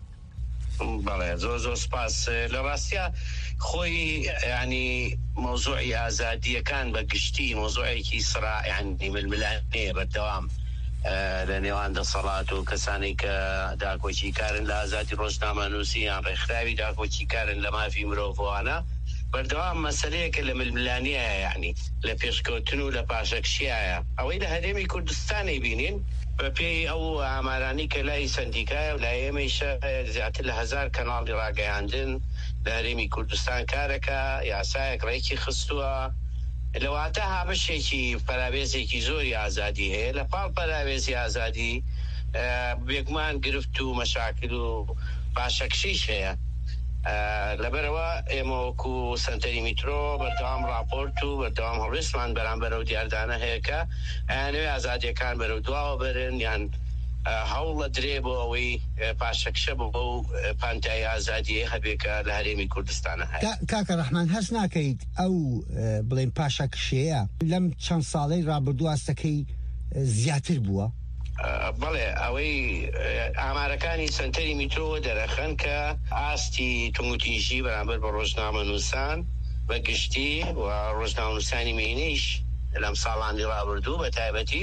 بەڵێ زۆر سپاس لە ڕاستیە خۆی ینی مۆزوعی ئازادیەکان بە گشتی مۆزوعێکی سرا ینی ململانەیە بەردەوام لە نێوان دەسەڵات و کەسانی کە داکۆچی کارن لە ئازادی ڕۆژنامەنووسی یان ڕێکخراوی داکۆچی کارن لە مافی مرۆڤوانە بەردەوام مەسەلەیەکە لە ململانیایە یعنی لە پێشکەوتن و لە پاشەکشیایە ئەوەی لە هەرێمی کوردستانی بینین بە پێی ئەو ئامارانی کە لای سندیکایە و لای ئێمەیشە زیاتر لە 1000 کەناڵی ڕاگەیاندن لە هەرێمی کوردستان کارەکە یاسایەک ڕێکی خستووە لەواتە هابشێکی پەراوێزێکی زۆری ئازادی هەیە لە پاڵ پەراوێزی ئازادی بێگومان گرفت و مەشاکل و پاشەکشیش هەیە لەبەرەوە ئێمە وەکو سەنتەری میترۆ بەردەوام راپۆرت و بەردەوام هەڵوێستمان بەرامبەر ئەو دیاردانە هەیە کە ئەیانەوێ ئازادیەکان بەرەو دواوە بەرن یان هەوڵە درێ بۆ ئەوەی پاشەکشە بۆ ئەو پانتای ئازادیە هەبێکە لە هەرێمی کوردستانە هەیە. کاکە ڕەحمان هەست ناکەیت ئەو بڵێن پاشەکشەیە لەم چەند ساڵەی ڕابردوو ئاستەکەی زیاتر بووە؟ بەڵێ ئەوەی ئامارەکانی سنتەری میترۆ دەرەخەن کە ئاستی تونگوتیژی بەرامبەر بە ڕۆژنامەنووسان بە گشتی و ڕۆژنامەنووسانی مێینەیش لەم ساڵانی ڕابردوو بە تایبەتی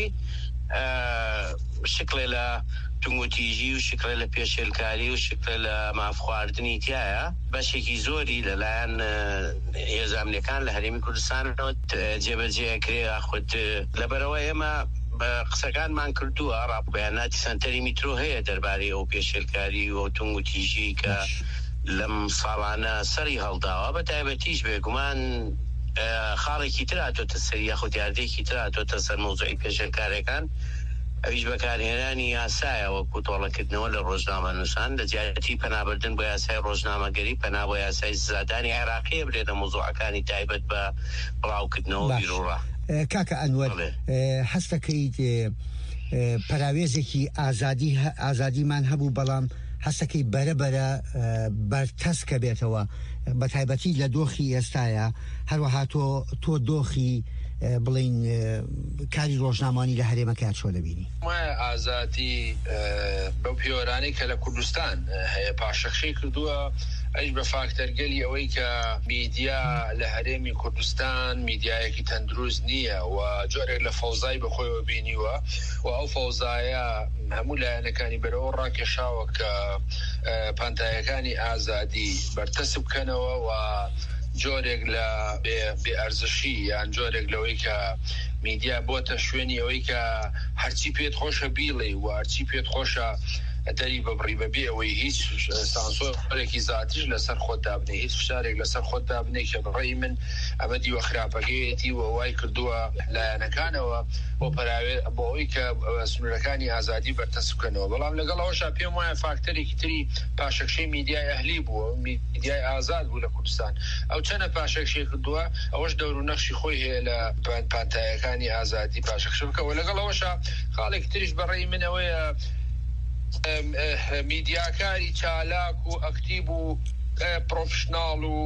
شکلێ لە تونگوتیژی و شکلێ لە پێشێلکاری و شکلێ لە مافخواردنی تایە بەشێکی زۆری لەلایەن هێزانەکان لە هەرێمی کوردستانەوە جێبەجێکرێ خودت لەبەرەوە ئێمە بە قسەکانمان کردووە ڕاپۆرتێکی سەنتەری میترۆ هەیە دەربارەی ئەو پێشێلکاری و تونگوتیژی کە لەم ساڵانە سەری هەڵداوە بە تایبەتیش بێگومان خاڵێکی تر هاتۆتە سەر یاخود یاردێکی تر هاتۆتە سەر مۆزوعی پێشێلکاریەکان ئەویش بەکارهێنانی یاسایە وەکو تۆڵەکردنەوە لە ڕۆژنامەنووسان لە جیاتی پەنابردن بۆ یاسای ڕۆژنامەگەری پەنا بۆ یاسای زادانی عێراقی بێتە مۆزوعەکانی تایبەت بە بڵاوکردنەوە بیرۆڕە. کاکە ئەنوەر هەست دەکەیت پەراوێزێکی ئازادیمان هەبوو بەڵام هەستەکەی بەرەبەرە بەرتەسکە بێتەوە بە تایبەتی لە دۆخی ئێستاە هەروەها تۆ دۆخی بڵین کاری ڕۆژنامانی لە هەرێمەکە چۆ دەبینی؟ ئازادی بەو پیۆرانی کە لە کوردستان هەیە پاشەخشەی کردووە ئەیش بە فاکتەرگەلی ئەوەی کە میدیا لە هەرێمی کوردستان میدیایەکی تەندروست نییە و جۆرێک لە فەوزای بەخۆیەوە بینیوە و ئەو فەوزایە هەموو لایەنەکانی بەرەوە ڕاکێشاوە کە پانتایەکانی ئازادی بەرتەسب بکەنەوە و جۆرێک لە بێئەرزشی یان جۆرێک لەوەی کە میدیا بۆتە شوێنی ئەوەی کە هەرچی پێت خۆشە بیڵێ و هەرچی پێت خۆشە دەری ببڕی بەبێ ئەوەی هیچ سانسۆرێکی زیاتریش لەسەر خۆت دابنێ، هیچ فشارێک لەسەر خۆت دابنێ کە بڕێی من ئەمە دیوە خراپەکەیەتی و وای کردووە لایەنەکانەوە بۆ پراوێ بۆ ئەوەی کە سنوورەکانی ئازادی بەرتەس بکەنەوە. بەڵام لەگەڵەوەشا پێم وایە فاکتەرێکی تری پاشەکشەی میدیای ئەهلی بووە، میدیای ئازاد بوو لە کوردستان. ئەو چەنە پاشەکشەی کردووە ئەوەش دەور و نەخشی خۆی هەیە لە پانتایەکانی ئازادی پاشەکشە بکەوە. لەگەڵەوەشا خاڵێکی تریش بەڕێی منەوەیە میدیاکاری چالاک و ئەکتیب و پرۆفشناڵ و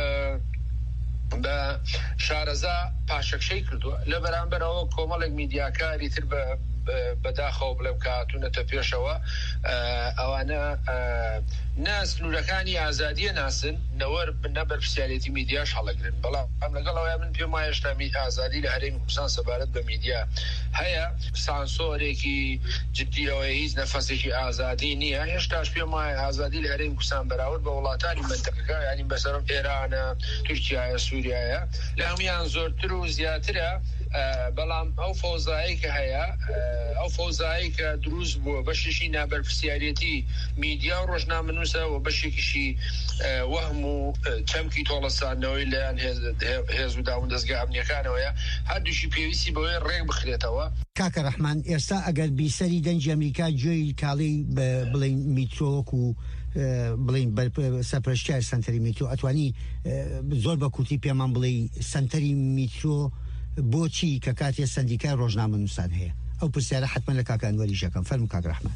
بە شارەزا پاشەکشەی کردووە لە بەرامبەرەوە کۆمەڵێک میدیاکاری تر بەداخەوە بڵێم کاتونەتە پێشەوە ئەوانە ناسنوورەکانی ئازادیە ناسن نەوەر نەبەر پرسیارەتی میدیاش هەڵەگرن. بەڵام لەگەڵەوەی من پێم وایە هێشتا ئازادی لە هەرێمی کوردستان سەبارەت بە میدیا هەیە، سانسۆرێکی جددیەوەی هیچ نەفەسێکی ئازادی نییە. هێشتاش پێم وایە ئازادی لە هەرێمی کوردستان بەراورد بە وڵاتانی منتەقەکە ینی بەسەر ئێرانە، تورکیایە، سووریایە لە هەمویان زۆرتر و زیاترە. بەڵام ئەو فەوزایی کە هەیە، ئەو فەوزایی کە دروست بووە بەشێکی نابەرپرسیارەتی میدیا و ڕۆژنامەنووسە و بەشێکیشی وەهم و چەمکی تۆڵەساندنەوەی لەیان هێز و داون دەستگا ئەمنیەکانەوەیە، هەردووشی پێویستی بەوەی ڕێک بخرێتەوە. کاکە ڕەحمان، ئێستا ئەگەر بیسەری دەنجی ئەمریکا گوێی کاڵەی بڵین میترۆک و بڵین سەرپەرشتیار سەنتەری میترۆ ئەتوانی زۆر بە کورتی پێمان بڵێ سەنتەری میترۆ بۆچی کە کاتێ سندیکای ڕۆژنامەنووسان هەیە؟ ئەو پرسیارە حتمما لە کاکە ئەنوەری ژەکەم. فەرموو کاک ڕەحمان.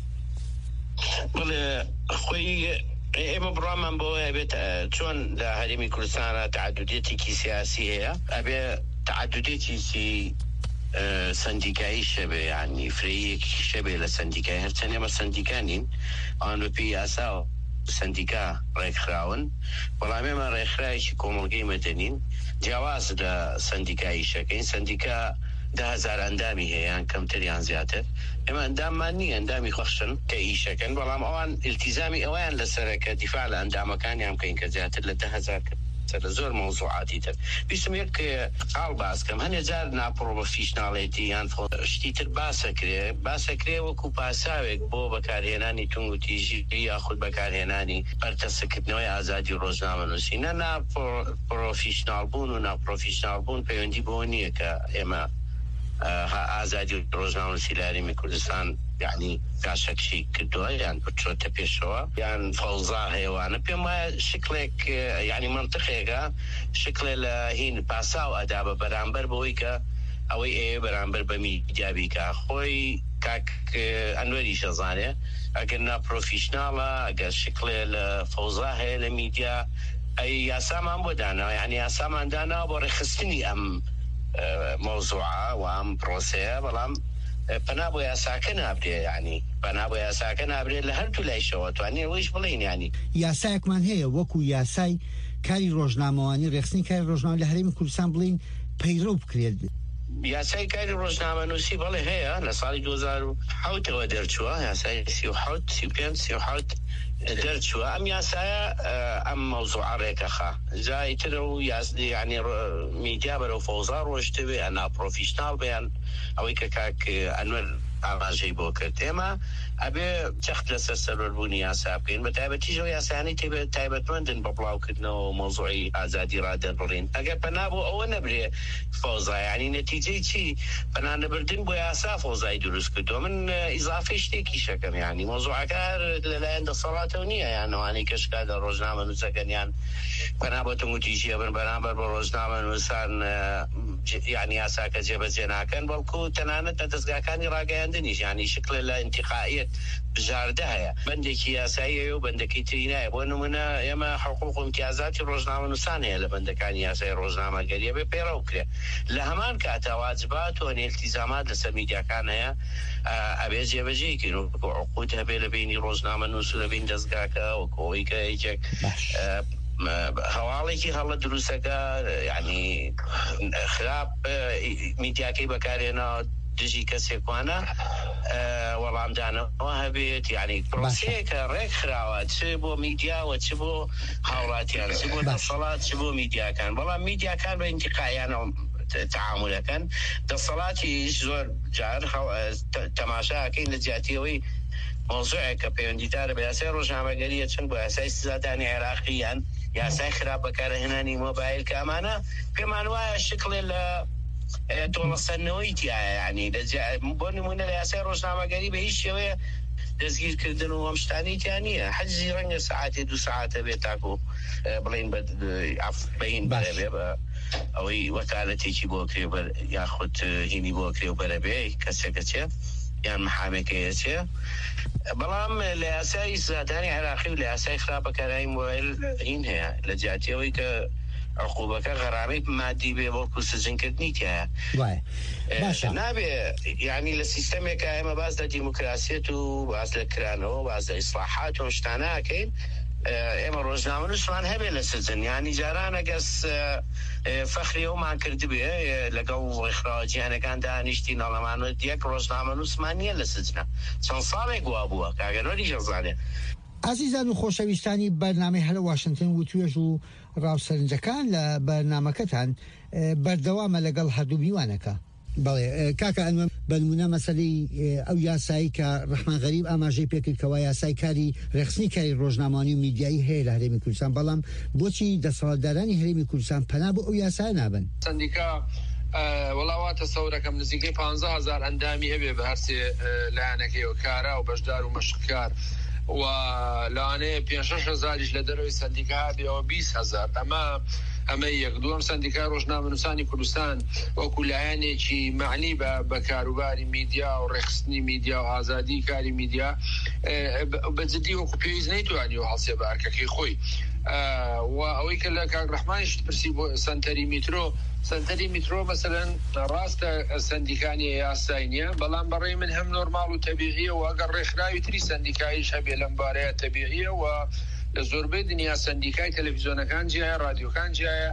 بڵێ خۆی ئێمە بڕامان بۆ هەبێت چۆن لە هەرێمی کوردستانە تعددێتێکی سیاسی هەیە، ئەبێ تعددێتی سندیکایی شەبێ، ینی فرەیەکی شەبێ لە سندیکای هەرچەند ئێمە سندیکانین ئەوان بە پێی یاسا سندیکا ڕێکخراون، بەڵام ئێمە ڕێکخرایەکی کۆمەڵگەی مەدەنین جیاواز لە سندیکایی شەکەین. سندیکا 10,000 ئەندامی هەیە یان کەمتر یان زیاتر. ئێمە ئەنداممان نییە، ئەندامی خۆشن کە ئیشەکەن، بەڵام ئەوان ئیلتیزامی ئەویان لەسەرەکە دیفاع لە ئەندامەکانیان بکەین کە زیاتر لە 10,000 لە زۆر مۆزوعاتی تر. ویستم یەک ئاڵ باسکەم هەنێ جار ناپرۆفیشناڵێتی یان شتی تر باسەکرێ وەکو پاساوێک بۆ بەکارهێنانی تونگ و تیژی یاخود بەکارهێنانی بەرتەسەکردنەوەی ئازادی ڕۆژنامەنووسی. نە ناپرۆفیشناڵ بوون و ناپرۆفیشناڵ بوون پەیوەندی بۆ نییە کە ئێمە ئازادی ڕۆژنامەنووسی لە هەرێمی کوردستان یعنی پاشەکشی کردووە یان بچۆتە پێشەوە یان فەوزا هەیەوانە. پێم وایە شکلێک یعنی منطقێکە شکلێ لە هین پاساو ئەدا بە بەرامبەر بەوەی کە ئەوەی ئێوە بەرامبەر بە میدیابیکە. خۆی کاک ئەنوەری شەزانێ ئەگەر ناپرۆفیشناڵە، ئەگەر شکلێ لە فەوزا هەیە لە میدیا، ئەی یاسامان بۆ داناوە، یعنی یاسامان داناوە بۆ ڕێخستنی ئەم مۆزوعە و ئەم پرۆسەیە، بەڵام پەنا بۆ یاساکە نابرێ، ینی پەنا بۆ یاساکە نابرێت لە هەردوو لایشەوە توانێ ویش بڵین. ینی یاسایەکمان هەیە وەکو یاسای کاری ڕۆژنامەوانی ڕێخستنی کاری ڕۆژنامە لە هەرێمی کوردستان بڵین پەیڕۆ بکرێت. یاسای کاری ڕۆژنامەنووسی بەڵێ هەیە، لە ساڵی 2007ەوە دەرچووە، یاسای 37 دەرچووە. ئەم یاسایە ئەم مەوزوعە ڕێکەخا جای ترە و ینی میدیا بەرەو فەوزا ڕۆشتوێ ئە ناپرۆفیشناڵ بەیان ئەوەی کە کاک ئەنوەر ئاماژەی بۆ کرد. ئێمە ئەبێ چەخت لەسەر سەربەربوونی یاسا بکەین، بە تایبەتیژەوە یاسانی تایبەتمەندن بە بڵاوکردنەوە مۆزوعی ئازادی ڕادەربڕین. ئەگەر پەنا بۆ ئەوە نەبرێ فەوزا، ینی نەتیجەی چی پەنانەبردن بۆ یاسا فەوزای دروست کردووە. من ئیزافەی شتێکی شەکەم، ینی مۆزوعەکە لەلایەن دەسەڵاتەوە نییە، یان ئەوانەی کەشکا لە ڕۆژنامەنووسەکەن یان پەنا بۆ تونگوتیژیە بن بەرامبەر بە ڕۆژنامەنووسان یعنی یاساکە جێبەجێ ناکەن، بەڵکو تەنانەت لە دەستگاکانی ڕاگەیاندنیش ینی شکل لە ئینتیقائیەت بژاردە هەیە، بەندێکی یاسایی هەیە و بەندەکەی تری نایە. بۆ نمونە ئێمە حقوق و امتیازاتی ڕۆژنامەنووسان هەیە لە بەندەکانی یاسای ڕۆژنامەگەریە بێ پەیڕەو کرێ. لە هەمان کاتە واجبات و ئیلتیزامات لەسەر میدیاکان هەیە، ئەبێ جێبەجێکرێن و عقود هەبێ لە بینی ڕۆژنامەنووس و لە بین دەستگاکە و کۆی کە یەکێک هەواڵێکی هەڵە دروستەکە ینی خراپ میدیاکەی بەکارهێناوە دژی کەسێکوانە وەڵامدانەوە هەبێت، ینی پرۆسەیەکە ڕێک خراوە چ بۆ میدیاوە چ بۆ هاوڵاتیان چ بۆ دەسەڵات چ بۆ میدیاکان. بەڵام میدیاکان بە ئینتیقایانەوە تعاملەکەن، دەسەڵاتی زۆر جار تەماشاکەین لە جیاتیەوەی مۆزوعێک کە پەیوەندیدارە بە یاسای ڕۆژنامەگەریە چەند بۆ یاسای سزادانی عێراقییان یاسای خراپ بەکارهێنانی مۆبایل کە ئەمانە پێمان وایە شکڵێ لە تۆڵەسەرنەوەی تایە یعنی بۆ نمونە لە یاسای ڕۆژنامەگەری بە هیچ شێوەیە دەستگیرکردن و ئەم شتانەی تیان نییە حەجزی ڕەنگە سەعاتێ 2 ساعاتە بێت تاکو بڵین بەین بەرەبێ بە ئەوەی وەکالەتێکی بۆ کرێ یاخود هینی بۆ کرێ و بەرەبێ کەسێکە چێ یان محامێکەیە چێ بەڵام لە یاسای سزادانی عێراقی و لە یاسای خراپ بەکارهێنانی مۆبایل هین هەیە لە جیاتیەوەی کە عقوبەکە غەرامەی مادی بێ بۆکو سجنکردنی تایە نابێ یعنی لە سیستەمێکە ئێمە باز لە دیموکراسیەت و باز لە کرانەوە باز لە ئیسلاحات و شتانە ئەکەین ئێمە ڕۆژنامە نووسمان هەبێ لە سجن یعنی جارانە گەس فەخری ئەومان کردبێ لەگەڵ ڕێکخراوەجییانەکاندا نیشتی نەڵەمانوە یەک ڕۆژنامە نووسمان نییە لە سجنە چەند ساڵێک وا بووە کاگەنۆری ژەزانێ عزیزان و خۆشەویستانی بەرنامەی هەلە واشنگتن و توێژ و ڕاوسەرنجەکان لە بەرنامەکەتان بەردەوامە لەگەڵ هەردوو میوانەکە. بەڵێ کاکە ئەنوە بەنمونە مەسەلەی ئەو یاسایی کە ڕەحمان غەریب ئاماژەی پێکردکەوە یاسای کاری ڕێخستنی کاری ڕۆژنامانی و میدیایی هەیە لە هەرێمی کوردستان بەڵام بۆچی دەسەڵاتدارانی هەرێمی کوردستان پەنا بۆ ئەو یاسای نابن؟ سندیکا وڵاواتە سەورەکەم نزیکەی 15,000 ئەندامی هەبێ بە هەرسێ لایەنەکەیەوە کارا و بەشدار و مەشقکار و لانەیە 5,000 لە دەروی سندیکا بێەوە 20,000 ئەمە یەک دووەم سندیکا ڕۆژنامە نووسانی کوردستان وەکو لایەنێکی معنی بە کاروباری میدیا و ڕێخستنی میدیا و ئازادی کاری میدیا بەجددی وەکو پێویست نەیتوانی و هەڵسێ بارکەکەی خۆی و ئەوەی کە لە کاک ڕەحمانیش پرسی بۆ سنتەری میترۆ مەسەلەن ڕاستە سندیکانی یاسای نییە بەڵام بەڕێی من هەم نۆرماڵ و تەبیعیە و ئەگەر ڕێکخراوی تری سندیکاییش هەبێ لەم بارەیە تەبیعیە و لە زۆربەی دنیا سندیکای تەلەڤیزیۆنەکان جیایە رادیۆکان جیایە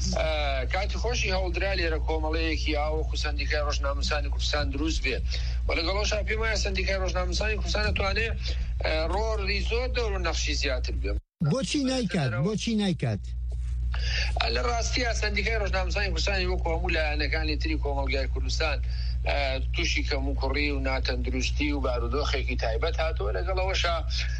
کاتی خۆشی هەوڵدرا لێرە کۆمەڵەیەکی ئاوەکو سندیکای ڕۆژنامە نووسانی کوردستان دروست بێت و لەگەڵەوەشا پێم وایە سندیکای ڕۆژنامە نووسانی کوردستان دەتوانێت ڕۆڵی زۆر دەور و نەخشی زیاتر بێت. بۆچی نایکات لە ڕاستیە سندیکای ڕۆژنامە نووسانی کوردستانی وەکو هەموو لایەنەکانی تری کۆمەڵگای کوردستان تووشی کەم و کوڕی و ناتەندروستی و بارودۆخێکی تایبەت هاتووە لەگەڵەوەشە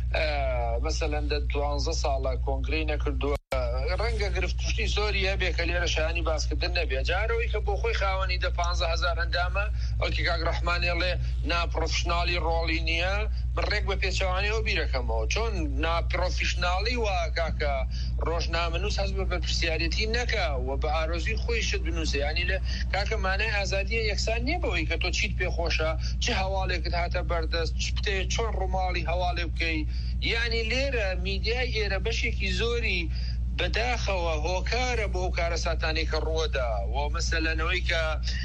مەسەلەن 12 ساڵە کۆنگرەی نەکردووە ڕەنگە گرفتوشتی زۆری هەبێ کە لێرە شایانی باسکردن نەبێ جارەوەی کە بۆ خۆی خاوەنی 15,000 ئەندامە ئەوکی کاک ڕەحمانێڵێ ناپرۆفشناڵی ڕۆڵی نییە بڕێک بە پێچەوانیەوە بیرەکەمەوە چۆن ناپرۆفیشناڵی وا کاکە ڕۆژنامە نووس هەست بە بەرپرسیارەتی نەکە و بە ئارۆزوی خۆی شت بنووسێ ینی لە کاکە مانای ئازادیە یەکسان نییە بەوەی کە تۆ چیت پێخۆشە چه هەواڵێکت هاتە بەردەست پتێ چۆن ڕووماڵی هەواڵێ بکەی یعنی لێرە میدیای ئێرە بەشێکی زۆری بەداخەوە هۆکارە بۆ ئەو کارە ساتانی کە ڕووەدا و مەسەلەنەوەی کە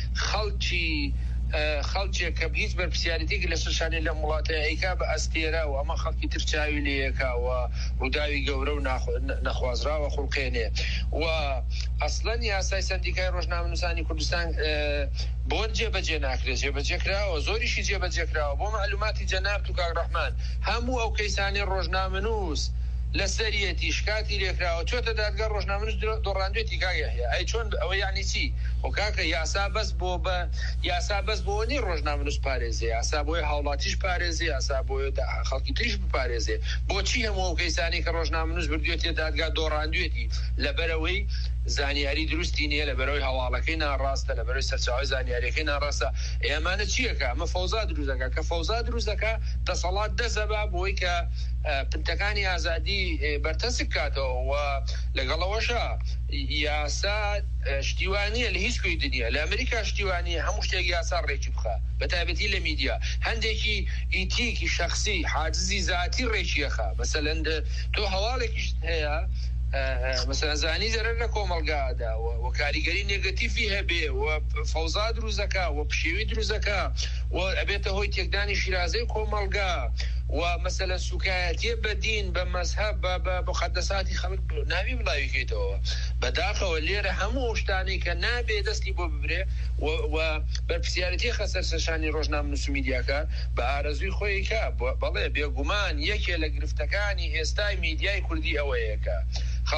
خەڵکێک کە هیچ بەرپرسیارەتێکی لە سەرشانی لە وڵاتە ئەیکا بە ئەستێرە و ئەمە خەڵکی ترچاوی لەیەکاوە ڕووداوی گەورە و نەخوازراوە خوڵقێنێ و ئەسڵەن یاسای سندیکای ڕۆژنامە نووسانی کوردستان بۆ جێبەجێ ناکرێت جێبەجێکراوە زۆریشی جێبەجێکراوە بۆ معلوماتی جەناب و کاک ڕەحمان هەموو ئەو کەیسانی ڕۆژنامە نووس لەسەریەتی شکاتی لێکراوە چۆتە دادگا ڕۆژنامە نووس دۆڕاندوێتی کاگە هەیە ئەی چۆن ئەوە یعنی چی و کاکە یاسا بەس بۆ نی ڕۆژنامە نووس پارێزێ یاسا بۆی هاوڵاتیش پارێزێ یاسا بۆی خەڵکی تریش بپارێزێ بۆچی هەموو ئەو کەیسانی کە ڕۆژنامە نووس بردوێتێ دادگا دۆڕاندوێتی لەبەرەوەی زانیاری درستی نییە لەبەرەوەی هەواڵەکەی ناڕاستە لەبەرەوەی سەرچاوی زانیاریەکەی ناڕاستە ئێمانە چیەکە ئەمە فەوزا دروست دەکات کە فەوزا دروست دەکات دەسەڵات دەزەبا بۆی کە پنتەکانی ئازادی بەرتەسک کاتەوە و لەگەڵەوەشە یاسا شتیوانیە لە هیچ کوی دنیا لە ئەمریکا شتیوانیە هەموو شتێک یاسا ڕێکی بخە بەتایبەتی لە میدیا هەندێکی ئیتیکی شەخصی حاجزی ذاتی ڕێکیەخە مەسەلەن تۆ هەواڵێکیش هەیە مثلا زانی زەرەر لە کۆمەڵگادا و کاریگەری نێگەتیفی هەبێ و فەوزا دروستەکە و پشێوی دروستەکە و ئەبێتە هۆی تێکدانی شیرازەی کۆمەڵگا و مەسەلە سوکایەتیە بە دین بە مەزهەب بە مقەدەساتی خەڵک ناوی بڵاویکەیتەوە بەداخەوە لێرە هەموو شتانی کە نابێ دەستی بۆ ببرێ و بەرپرسیارەتی خەسەر سەرشانی ڕۆژنامە نووس و میدیاکە بە ئارەزوی خۆی کە بەڵێ بێگومان یەکێ لە گرفتەکانی ئێستای میدیای کوردی ئەوەیەکە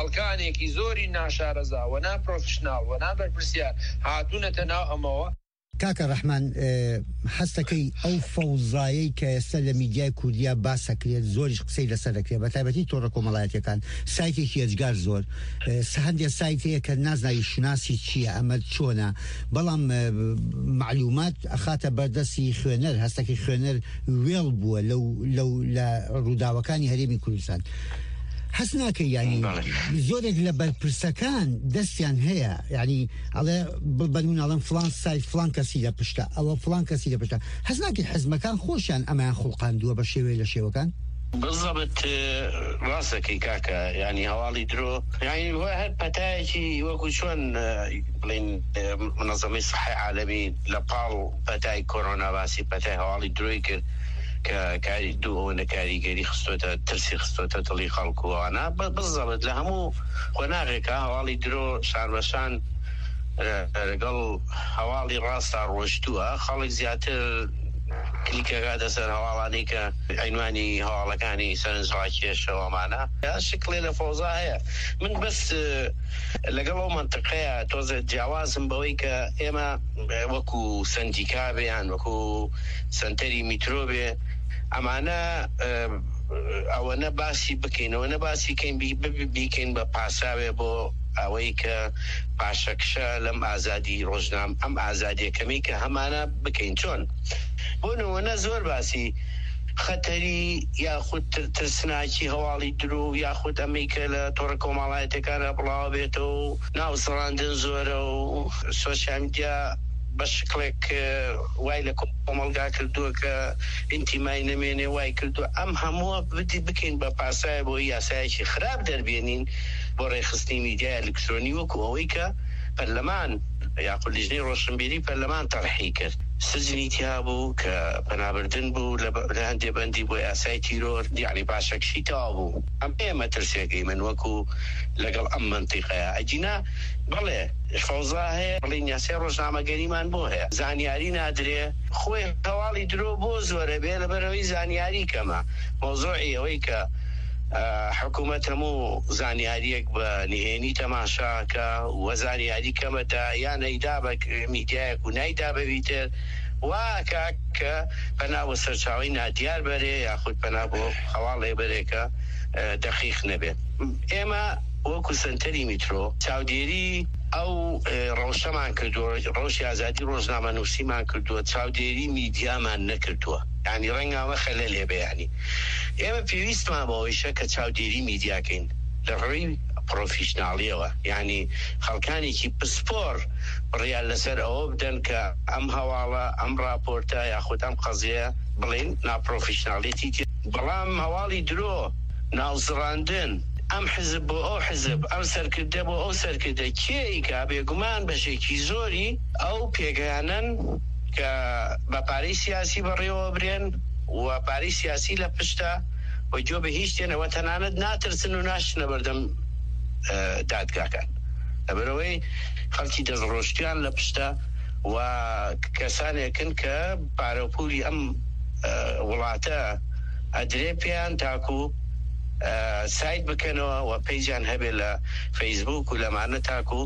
خەڵکانێکی زۆری ناشارەزا و ناپرۆفشناڵ و نابەرپرسیار هاتوونەتە ناو ئەمەوە کاکە ڕەحمان حەستەکەی ئەو فەوزایی کە ئێستا لە میدیای کوردیا باسەکرێت زۆریش قسەی لەسەر دەکرێت بە تایبەتی تۆڕە کۆمەڵایەتیەکان سایتێکی ئەجگار زۆر هەندێک سایتەیە کە نازناوی شناسی چییە ئەمە چۆنە بەڵام معلومات ئەخاتە بەردەستی خوێنەر هەستەکەی خوێنەر وێڵ بووە لە ڕووداوەکانی هەرێمی کوردستان حەز ناکە ینی زۆرێک لە بەرپرسەکان دەستیان هەیە ینی ئەڵێ بەنمونە ئەڵێن فلان سایت فلان کەسی لە پشتە ئەوە فلان کەسی لە پشتە حەز ناکەی حەزمەکان خۆشیان ئەمەیان خوڵقاندووە بە شێوەیە لە شێوەکان بالضبط ڕاستەکەی کاکە ینی هەواڵی درۆ ینی هەر پەتایەکی وەکو چۆن بڵین منەظەمەی سەحی عالەمی لە پاڵ پەتای کۆرۆنا باسی پەتای هەواڵی درۆی کرد کە کاری دوو ئەوە نەکاریگەری خستۆتە ترسی خستۆتە دڵی خەڵکووانە بالضبط لە هەموو خۆناغێکە هەواڵی درۆ شاربەشان لەگەڵ هەواڵی ڕاستە ڕۆشتووە خەڵک زیاتر کلیکەکە دەسەر هەواڵانی کە عینوانی هەواڵەکانی سەرنجڕاکێشەوەمانە شکڵێ لە فەوزا هەیە من بەس لەگەڵ ئەو منتقەیە تۆزە جیاوازم بەوەی کە ئێمە وەکو سندیکا بێیان وەکو سنتەری میترۆ بێ ئەمانە ئەوەنە باسی بکەینەوە نەباسی بیکەین بە پاساوێ بۆ ئەوەی کە پاشەکشە لەم ئازادی ڕۆژنام ئەم ئازادیەکەمی کە هەمانە بکەین چۆن بۆ نمونە زۆر باسی خەتەری یاخود ترسناکی هەواڵی درو یاخود ئەمریکا لە تۆڕە کۆمەڵایەتەکانە بڵاو بێتەوە و ناوسڕاندن زۆرە و سۆشیال میدیا بە شکلێک وای لە کۆمەڵگا کردووە کە ئینتیمای نەمێنێ وای کردووە ئەم هەمووە بدی بکەین بە پاسایە بۆ یاسایەکی خراپ دەربێنین بۆ ڕێخستنی میدیای ئەلکترۆنی وەکو ئەوەی کە پەرلەمان یاخود لیژنەی ڕۆشنبیری پەرلەمان تەڕحی کرد سجنی تیا بوو کە پەنابردن بوو لە هەندێ بەندی بۆ یاسای تیرۆر یعنی پاشەکشی تەواو بوو ئەم ئێمە ترسێکەی من وەکو لەگەڵ ئەم منتیقەیە ئەجینا بڵێ فەوزا هەیە بڵین یاسای ڕۆژنامەگەریمان بۆ هەیە زانیاری نادرێ خۆی هەواڵی درۆ بۆ زۆرە بێ لەبەرەوەی زانیاری کەمە مۆزوعی ئەوەی کە حکوومەت هەموو زانیاریەک بە نهێنی تەماشاکە وە زانیاری کەمەتە یان نەیدا بە میدیایەک و نایدا بەویتر واکە کە پەناوە سەرچاوی نادیار بەرێ یاخود پەنا بۆ هەواڵێ بەرێکە دەقیق نەبێت ئێمە وەکو سنتەری میترۆ چاودێری ئەو ڕەوشەمان کردووە ڕۆژی ئازادی ڕۆژنامە نووسیمان کردووە چاودێری میدیامان نەکردووە ینی ڕەنگاوە خەلە لێ بەیانی ئێمە پێویستمان بەوەیشە کە چاودێری میدیاکەین لە ڕێی پرۆفیشناڵیەوە ینی خەڵکانێکی پسپۆر بڕیان لەسەر ئەوە بدەن کە ئەم هەواڵە ئەم راپۆرتە یاخود ئەم قەزیە بڵین ناپرۆفیشناڵێتی بەڵام هەواڵی درۆ ناوزڕاندن ئەم حزب بۆ ئەو حزب ئەم سەرکردە بۆ ئەو سەرکردە کێیکا بێگومان بەشێکی زۆری ئەو پێگەیانن کە بە پارەی سیاسی بەڕێوە برێن و پارەی سیاسی لە پشتە و جۆ بە هیچ تێنەوە تەنانەت ناترسن و ناشنە بەردەم دادگاکان لەبەرەوەی خەڵکی دەستڕۆشتیان لە پشتە و کەسانێکن کە پارەپوری ئەم وڵاتە ئەدرێ پێیان تاکو سایت بکەنەوە و پەیجان هەبێ لە فەیسبوک و لەمانە تاکو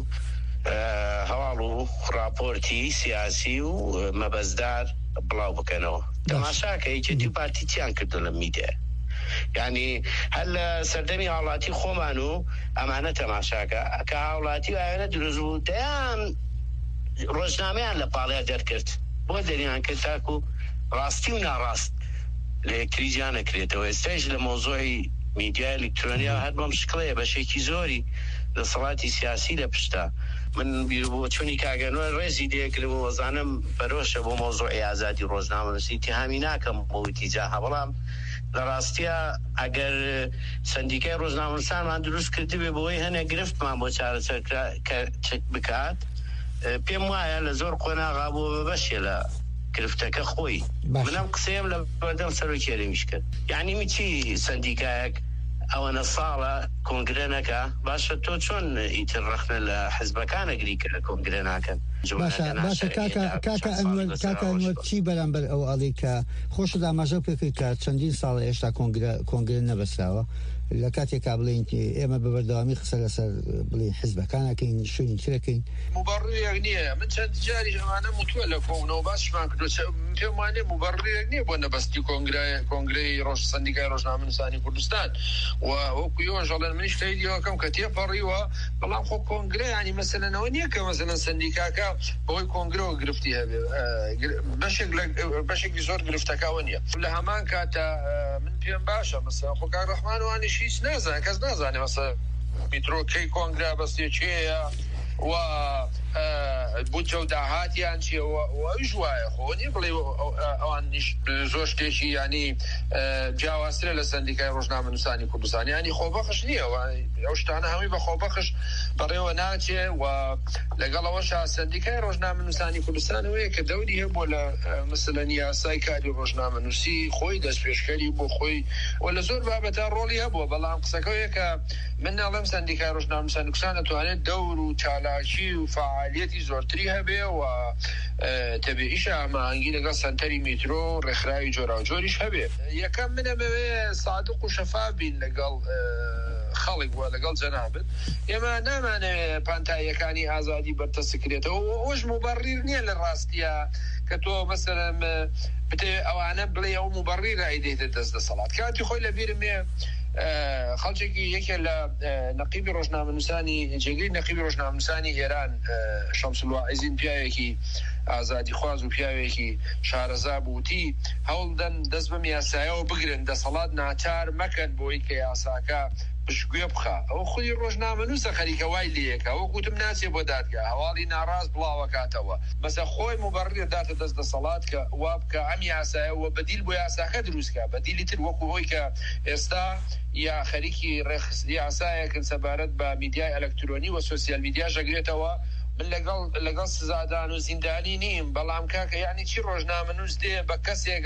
هەواڵ و راپۆرتی سیاسی و مەبەزدار بڵاو بکەنەوە تەماشاکە یەکێتی پارتیچیان کردو لە میدیە یعنی هەر لە سەردەمی هاوڵاتی خۆمان و ئەمانە تەماشاکە کە هاوڵاتی ئاوێنە دروست بوو دەیان ڕۆژنامەیان لە پاڵیا دەرکرد بۆ دەریان کرد تاکو ڕاستی و ناڕاست لە یەکتری جا نەکرێتەوە ئێستاش لە مۆزۆی میدیای ئەلکترۆنیا هەر بەم شکڵەیە بەشێکی زۆری لە سەڵاتی سیاسی لە پشتە من بۆ چۆنی کاگەنەوە ڕێزی دێکرد و وەزانم بەرۆشە بۆ مۆزۆعی ئازادی ڕۆژنامەنووسی اتهامی ناکەم بۆ تیجاها بەڵام لە ڕاستیە ئەگەر سندیکای ڕۆژنامەنووسانمان دروست کردبێ بۆی هەنێ گرفتمان بۆ چارەسەر بکات پێم وایە لە زۆر قۆناغا بۆ بەشێ لە گرفتەکە خۆی منم قسەیەم لە بەردەم سەرۆکێرەمیش کرد یعنی میچی سندیکایەک ئەوەنە ساڵە کۆنگرە نەکە باشە تۆ چۆن ئیتر ڕەخنە لە حزبەکانە گریکە لە کۆنگرە ناکەن باشە کاکە ئەنوەر چی بەرامبەر ئەو ئەڵی کە خۆشت ئاماژە پێکرد کە چەندین ساڵە هێشتا کۆنگرە نەبەستراوە لە کاتێکا بڵین ئێمە بەبەردەوامی قسە لەسەر بڵین حیزبەکانەکەین شوێنی ترەکەین مبرڕێک نییە من چەند جاری ئەمانە متووە لە کۆبنەوە باسشمان کردو پێم وانێ مبرڕێک نییە بۆ نەبەستی کۆنگرەی ڕۆژ سندیکای ڕۆژنامە نووسانی کوردستان و وەکو ئێوەژەڵێن منیش تێیدیەوەکەم کە تێپەڕیوە بەڵام خۆ کۆنگرە ینی مەسەلەنەوە نییە کە مەسەلەن سندیکاکە بەهۆی کۆنگرەوە گرفتی هەبێ بەشێکی زۆر گرفتەکەوە نییە لە هەمان کاتە من پێم باشە مەسەلەن خۆ کاک ڕەحمانوانیش هیچ نازانێت کەس نازانێ مەسەلەن میترۆ کەی کۆنگرا بەستێکێیە و بودجە و داهاتیان چیە ئەوش وایە خۆ نیە بڵێ ئەوان زۆر شتێکی ینی جیاوازترە لە سندیکای ڕۆژنامە نووسانی کوردستان ینی خۆبەخش نییە ئەو شتانە هەمووی بە خۆبەخش بەڕێوە ناچێ و لەگەڵەوەش سندیکای ڕۆژنامە نووسانی کوردستانەوەیە کە دەوری هەیە بۆ لە مەسەلەن یاسای کاری ڕۆژنامە نووسی خۆی دەستپێشکەری بۆ خۆی و لە زۆر بابەتە ڕۆڵی هەبووە بەڵام قسەکەوەیە کە من ناڵێم سندیکای ڕۆژنامە نووسانی کوردستان دەتوانێت دەور و چالاکی و فعالیەتی زۆرتری هەبێ و تەبیعیش ئاماهەنگی لەگەڵ سەنتەری میترۆ ڕێکخراوی جۆرا و جۆریش هەبێ یەکەم منەمەوێ سادق و شەفاف بین لەگەڵ خەڵک بووە لەگەڵ جەنابەت ئێمە نامانەوێت پانتاییەکانی ئازادی بەرتەسکرێتەوە ئەوش مبەڕیر نییە لە ڕاستیە کە تۆ مەسەلەن بتێ ئەوانە بڵێ ئەو مبەڕیر ئایدێتە دەست دەسەڵات کاتی خۆی لە بیرمێ خەڵکێکی یەکێ لە نەقیبی ڕۆژنامە نووسانی جێگەی نەقیبی ڕۆژنامە نووسانی ئێران شەمس الواعیزین پیاوێکی ئازادی خواز و پیاوێکی شارەزا بووتی هەوڵدەن دەست بەم یاسایەوە بگرن دەسەڵات ناچار مەکەن بۆی کە یاساکە پشتگوێ بخە ئەو خودی ڕۆژنامە نووسە خەریکە وای لەیەکە ئەوە گوتم ناچێ بۆ دادگا هەواڵی ناڕاست بڵاوەکاتەوە بەسە خۆی مبەڕێ داتە دەست دەسەڵات کە وا بکە ئەم یاسایەوە بەدیل بۆ یاساکە دروستکە بەدیلی تر وەکو هۆی کە ئێستا یا خەریکی یاسایەکن سەبارەت بە میدیای ئەلەکترۆنی و سۆسیال میدیا ژەگرێتەوە من لەگەڵ سزادان و زیندانی نیم بەڵام کاکە یعنی چی ڕۆژنامە نووس دێ بە کەسێک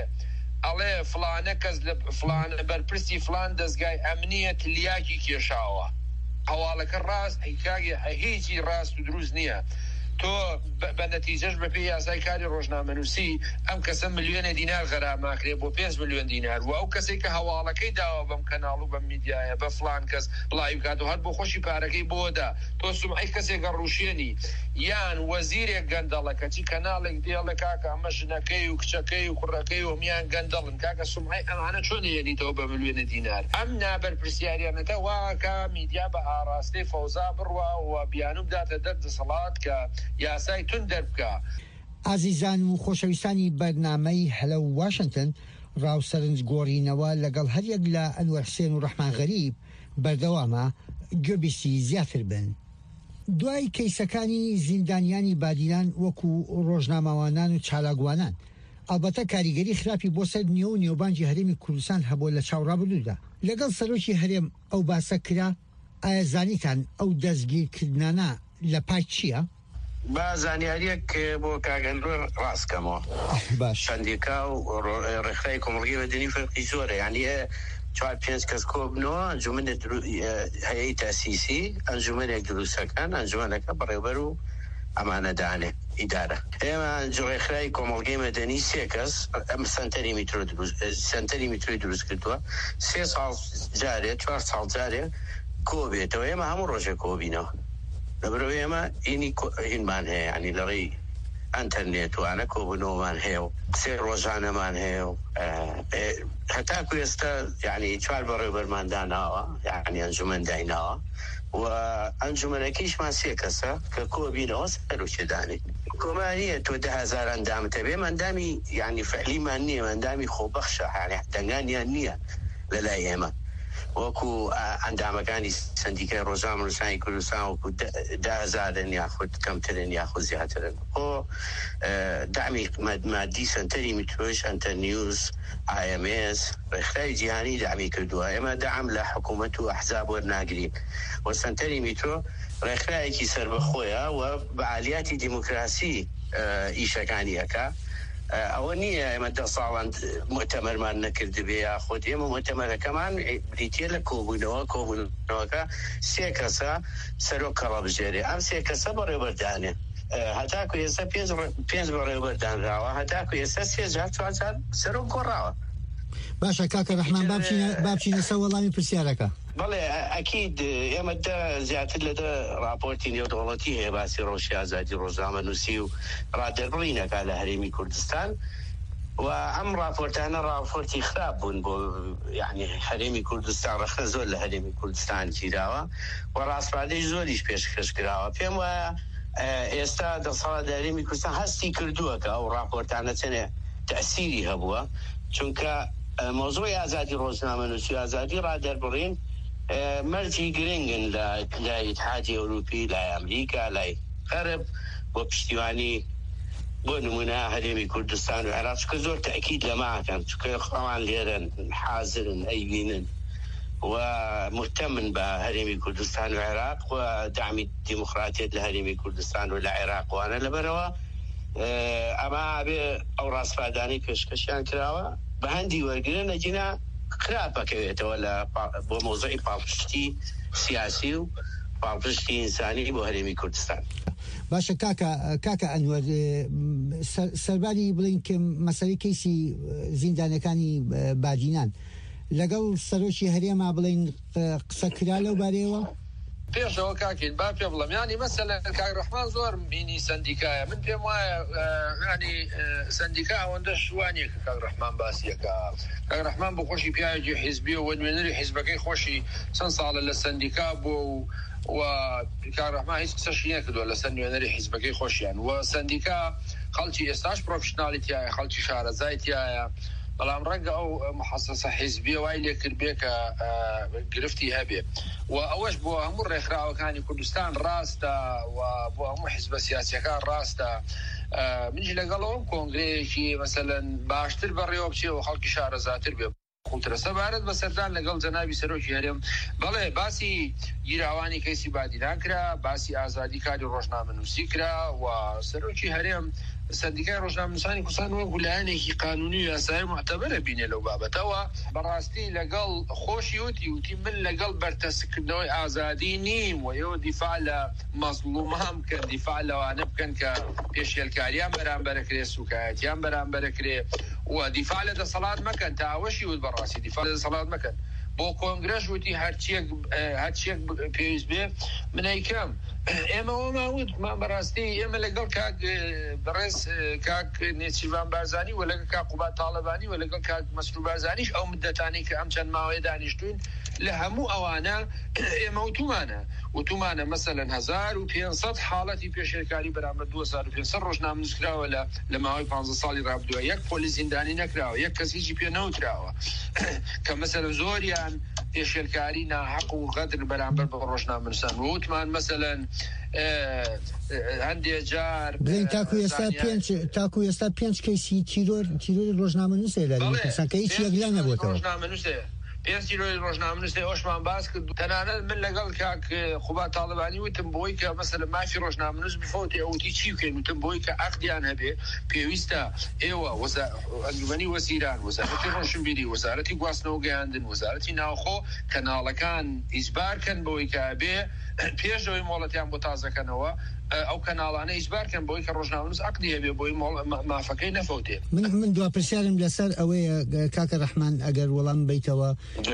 ئەڵێ فلانە کەس لە فلانە بەرپرسی فلان دەستگای ئەمنیەت لیاکی کێشاوە هەواڵەکە ڕاست هیچی ڕاست و دروست نییە تۆ بە نەتیجەش بە پێی یاسای کاری ڕۆژنامە نووسی ئەم کەسە ملیۆنە دینار غەراماکرێ بۆ 5 ملیۆن دینار و ئەو کەسێک کە هەواڵەکەی داوە بەم کەناڵ و بەم میدیایە بە فلان کەس بڵاوی بکات و هەر بۆ خۆشی پارەکەی بۆدا تۆ سومعی کەسێکە ڕوشێنی یان وەزیرێک گەندەڵەکە چی کەناڵێک دێڵە کاکە ئەمە ژنەکەی و کچەکەی و کوڕەکەی و میان گەندەڵن کاکە سومعی ئەمانە چۆن یێنیتەوە بە ملیۆنە دینار ئەم نابەرپرسیاریانەتە واکە میدیا بە ئاراستەی فەوزا بڕوا و بیانوو بداتە دەردەسەڵات کە یاسای تون دەربکە. ئازیزان و خۆشەویستانی بەرنامەی هەلە و واشنگتن ڕاوسەرنج گۆڕینەوە لەگەڵ هەریەک لە ئەنوەر حسێن و ڕەحمان غەریب بەردەوامە گوێبیستی زیاتر بن. دوای کەیسەکانی زیندانیانی بادیران وەکو ڕۆژنامەوانان و چالاگوانان ئەلبەتە کاریگەری خراپی بۆ سەر نیۆ و نێوبانجی هەرێمی کوردستان هەبووە لە چاوڕابردوودا لەگەڵ سەرۆکی هەرێم ئەو باسە کرا ئایا زانیتان ئەو دەستگیرکردنانە لە پای چییە؟ با زانیاریەک بۆ کاگەندۆر ڕاستکەمەوە سندیکا و ڕێکخراوی کۆمەڵگەی مەدەنی فەرقی زۆرە یعنی 4-5 کەس کۆبنەوە ئەنجومەنێک هەیەی تاسیسی ئەنجومەنێک دروستەکان ئەنجومەنەکە بەڕێوەبەر و ئەمانەدانێ ئیدارە ئێمە ڕێکخراوی کۆمەڵگەی مەدەنی 3 کەس ئەم سەنتەری میترۆی دروست کردووە 3 ساڵ جارێ 4 ساڵ جارێ کۆبێتەوە ئێمە هەموو ڕۆژێک کۆبینەوە لەبەرەوەی ئێمە هینمان هەیە ینی لەڕێی ئەنتەرنێتوانە کۆبوونەوەمان هەیە و 3 ڕۆژانەمان هەیە و هەتاکو ئێستا یعنی 4 بەڕێوەبەرمان داناوە یعنی ئەنجومەن دایناوە و ئەنجومەنەکەیشمان 3 کەسە کە کۆبینەوە سەرۆکێدانی کۆمانیە تۆ 10,000 ئەندامتە بێ ئەندامی یعنی فعلیمان نییە ئەندامی خۆبەخشە دەنگانیان نییە لەلای ئێمە وەکو ئەندامەکانی سندیکای ڕۆژنامە نووسانی کوردستان وەکو 10,000 یاخود کەمترن یاخود زیاترن بۆ دامی مادی سنتەری میترۆش ئەنتەرنیوز IMS ڕێکخراوی جیهانی دامی کردووە ئێمە دام لە حکوومەت و ئەحزاب وەرناگرین و سنتەری میترۆ ڕێکخراوێکی سەربەخۆیە و بەعالیاتی دیموکراسی ئیشەکانی ئەکا ئەوە نییە ئێمە 10 ساڵان مؤتەمەرمان نەکردبێ یاخود ئێمە مؤتەمەرەکەمان بریتە لە کۆبوونەوەکە 3 کەسە سەرۆک کەڵەبژێرێ ئەم 3 کەسە بەڕێوەبەردانێ هەتاکو ئێستا 5 بەڕێوەبەردانراوە هەتاکو ئێستا 3 جار 4 جار سەرۆک گۆڕاوە باشە کاکە ڕەحمان بابچینە سەر وەڵامی پرسیارەکە. بەڵێ ئەکید ئێمە زیاتر لەدە راپۆرتی نێودەوڵەتی هەیە باسی ڕۆژی ئازادی ڕۆژنامەنووسی و ڕادەربڕینەکە لە هەرێمی کوردستان و ئەم راپۆرتانە راپۆرتی خراپ بوون بۆ یعنی هەرێمی کوردستان ڕەخنە زۆر لە هەرێمی کوردستان گیراوە و ڕاستپادەی زۆریش پێشکەش کراوە. پێم وایە ئێستا دەسەڵاتداری هەرێمی کوردستان هەستی کردووە کە ئەو راپۆرتانە چەنێ تەسیری هەبووە، چونکە مۆزوعی ئازادی ڕۆژنامەنووسی و ئازادی ڕادەربڕین مەرجی گرنگن لە ئیتحادی ئەوروپی، لای ئەمریکا، لای غەرب بۆ پشتیوانی بۆ نمونە هەرێمی کوردستان و عێراق، چکە زۆر تەکید لەماکەن چکە خەڵان لێرن حازرن ئەیبینن و مهتەمن بە هەرێمی کوردستان و عێراق و دامی دیموکراتیەت لە هەرێمی کوردستان و لە عێراق وانە لەبەرەوە ئەمە بێ ئەو ڕاستپادانی پێشکەشیان کراوە بە هەندی وەرگرن ئەجینا خراپەکەوێتەوە بۆ مۆزوعی پاڵپشتی سیاسی و پاڵپشتی ئینسانی بۆ هەرێمی کوردستان. باشە کاکە ئەنوەر سەرباری بڵین کە مەسەلەی کەیسی زیندانەکانی بادینان لەگەڵ سەرۆکی هەرێما بڵین قسە کرا لەو بارەیەوە؟ پێشەوە کاکین با پێ بڵم ینی مەسەلەن کاک ڕەحمان زۆر بینی سندیکایە، من پێم وایە ینی سندیکا ئەوەندە شوانیە کە کاک ڕەحمان باسیەکە. کاک ڕەحمان بۆ خۆشی پیاوێکی حیزبی و نوێنەری حیزبەکەی خۆشی چەند ساڵە لە سندیکا بوو و کاک ڕەحمان هیچ قسەشی نەکردووە لەسەر نوێنەری حیزبەکەی خۆشیان و سندیکا خەڵکی ئێستاش پرۆفشناڵیتیایە، خەڵکی شارەزایتیایە، بەڵام ڕەنگە ئەو محەسەسە حیزبیە وای لێ کرد بێ کە گرفتی هەبێ و ئەوەش بۆ هەموو ڕێکخراوەکانی کوردستان ڕاستە و بۆ هەموو حیزبە سیاسیەکان ڕاستە. منیش لەگەڵەوەم کۆنگرەیەکی مەسەلەن باشتر بەڕێوە بچێ و خەڵکی شارەزاتر بێ خوترە سەبارەت بە سەردان لەگەڵ جەنابی سەرۆکی هەرێم. بەڵێ باسی گیراوانی کەیسی بادینان کرا، باسی ئازادی کاری ڕۆژنامەنووسی کرا و سەرۆکی هەرێم سندیکای ڕۆژنامەنووسانی کوردستان وەکو لایەنێکی قانونی و یاسایی معتەبەرە بینێ لەو بابەتەوە. بەڕاستی لەگەڵ خۆشی وتی من لەگەڵ بەرتەسکردنەوەی ئازادی نیم و ئێوە دیفاع لە مەزلومان بکەن، دیفاع لەوانە بکەن کە پێشێلکاریان بەرامبەرەکرێ، سوکایەتیان بەرامبەرەکرێ و دیفاع لە دەسەڵات مەکەن. تا ئەوەشی وت بەڕاستی دیفاع لە دەسەڵات مەکەن. بۆ کۆنگرەش وتی هەرچیەک پێویست بێ منەیکەم. ئێمە وەماوتمان بەڕاستی ئێمە لەگەڵ کاک بەڕێز کاک نێچیروان بارزانی و لەگەڵ کاک قوبات تاڵەبانی و لەگەڵ کاک مەسرور بارزانیش ئەو مدەتانی کە ئەم چەند ماوەیە دانیشتوین لە هەموو ئەوانە ئێمە وتومانە مەسەلەن 1500 حاڵەتی پێشێرکاری بەرامبەر 2500 ڕۆژنامەنووسکراوە لە ماوەی 15 ساڵی ڕابردووە، یەک پۆلیس زیندانی نەکراوە، یەک کەسیجی پێ نەوتراوە کە مەسەلەن زۆریان پێشێرکاری ناحەق و غەدر بەرامبەر بە ڕۆژنامەنووسان. وتمان مەسەلەن هەندێک جار تاکو ئێستا 5 کەیسی تیرۆری ڕۆژنامەنووسێ لە کوردستان کە هیچ یەک لای نەبووەتەوە. پێنج تیرۆری ڕۆژنامەنووسێ ئەوشمان باس کرد. تەنانەت من لەگەڵ کاک قوبات تاڵەبانی وتم بۆی کە مەسەلەن مافی ڕۆژنامەنووس بفەوتێ ئەوتی چی بکەین، وتم بۆی کە عەقدیان هەبێ پێویستە ئێوە ئەنجومەنی وەزیران، وەزارەتی ڕۆشنبیری، وەزارەتی گواستنەوە گەیاندن، وەزارەتی ناوخۆ کەناڵەکان ئیجبارکەن بۆی کە بێ پێشەوەی مۆڵەتیان بۆ تازەکەنەوە ئەو کەناڵانە ئیجبارکەن بۆی کە ڕۆژنامەنووس عەقدی هەبێ بۆی مافەکەی نەفەوتێ. من دوا پرسیارم لەسەر ئەوەیە کاکە ڕەحمان ئەگەر وەڵام بیتەوە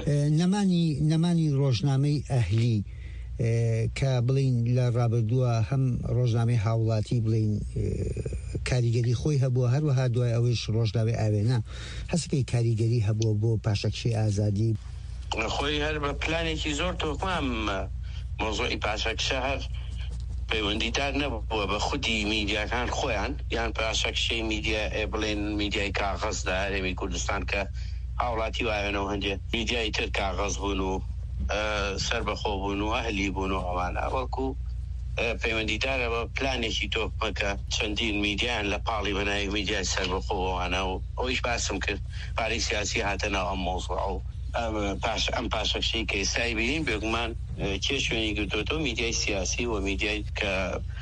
نەمانی ڕۆژنامەی ئەهلی کە بڵین لە ڕابردووە هەم ڕۆژنامەی هاوڵاتی بڵین کاریگەری خۆی هەبووە، هەروەها دوای ئەوەش ڕۆژنامەی ئاوێنە هەسکەی کاریگەری هەبووە بۆ پاشەکشەی ئازادی خۆی هەر بە پلانێکی زۆر تۆکمام مۆزوعی پاشەکشە هەر پەیوەندیدار نەبووە بە خودی میدیاکان خۆیان یان پاشەکشەی میدیا بڵێن میدیای کاغەز لە هەرێمی کوردستان کە هاوڵاتی وایەنەوە هەندێک میدیای تر کاغەز بوون و سەربەخۆ بوون و ئەهلی بوون و ئەوانە وەکو پەیوەندیدارە بە پلانێکی تۆپمەکە چەندین میدیایان لە پاڵی بەناوی میدیای سەربەخۆوانە و ئەویش باسم کرد پارەی سیاسی هاتەنەوە ئەم مۆزوع و ئەم پاشەکشەی کە ئێستای بینین بێگومان کێ شوێنی گرتووەتەوە میدیای سیاسی و میدیای کە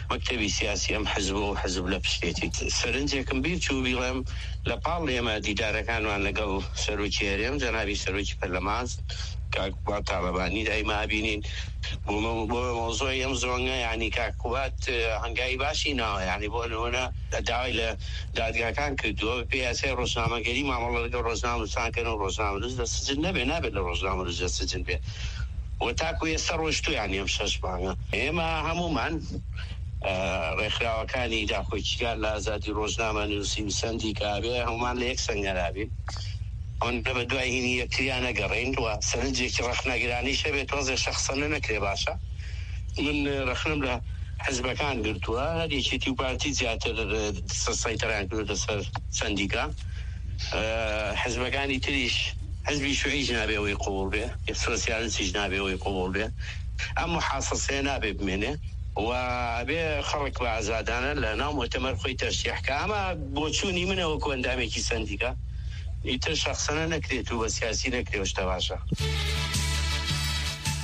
مكتبی سیاسی ئەم حزب و حزب لە پشتێتی سەرنجێکم بیر چوو بیڵێم لە پاڵ ئێمە دیدارەکانوان لەگەڵ سەرۆکی هەرێم جەنابی سەرۆکی پەرلەمان کاکوبات تاڵەبانی دایما بینین بۆ مۆزۆی ئەم زۆنگە یعنی کاکوبات هەنگاوی باشی ناوە یعنی بۆ نمونە داوای لە دادگاکان کردووە پێیاسای ڕۆژنامەگەری مامەڵە لەگەڵ ڕۆژنامەنووسانکردن و ڕۆژنامەنووس دە سجن نابێت لە ڕۆژنامەنووس دە سجن بێت و تاکو ئێستا ڕۆژتوو یعنی ئەم 6 مانگە ئێمە هەمومان ڕێکخراوەکانی داخۆکیگار لە ئازادی ڕۆژنامەنووسی و سەندیکابێ هەمومان لە یەک سەنگەرابین ئەوە بە دوای هینی یەکتریان نەگەڕین وە سەرنجێکی ڕەخنەگرانی شەبێت تۆزێ شەخسەنە نەکرێ باشە من ڕەخنم لە حزبەکان گرتووە هەر یەکێتی و پارتی زیاتر سەیتەران کردو لەسەر سەندیکا حزبەکانی تریش حزبی شوعیش نابێەوەی قوبوڵ بێ سۆسیالیستیش نابێەوەی قوبوڵ بێ ئەم محاسەسەیە نابێ بمێنێ و بێ خەڵک بە ئازادانە لە ناو مؤتەمەر خۆی تەرشیحکە ئەمە بۆ چوونی منەوە کۆندامێکی سەندیکا ئیتر شەخسەنە نەکرێت و بە سیاسی نەکرێ شتە باشە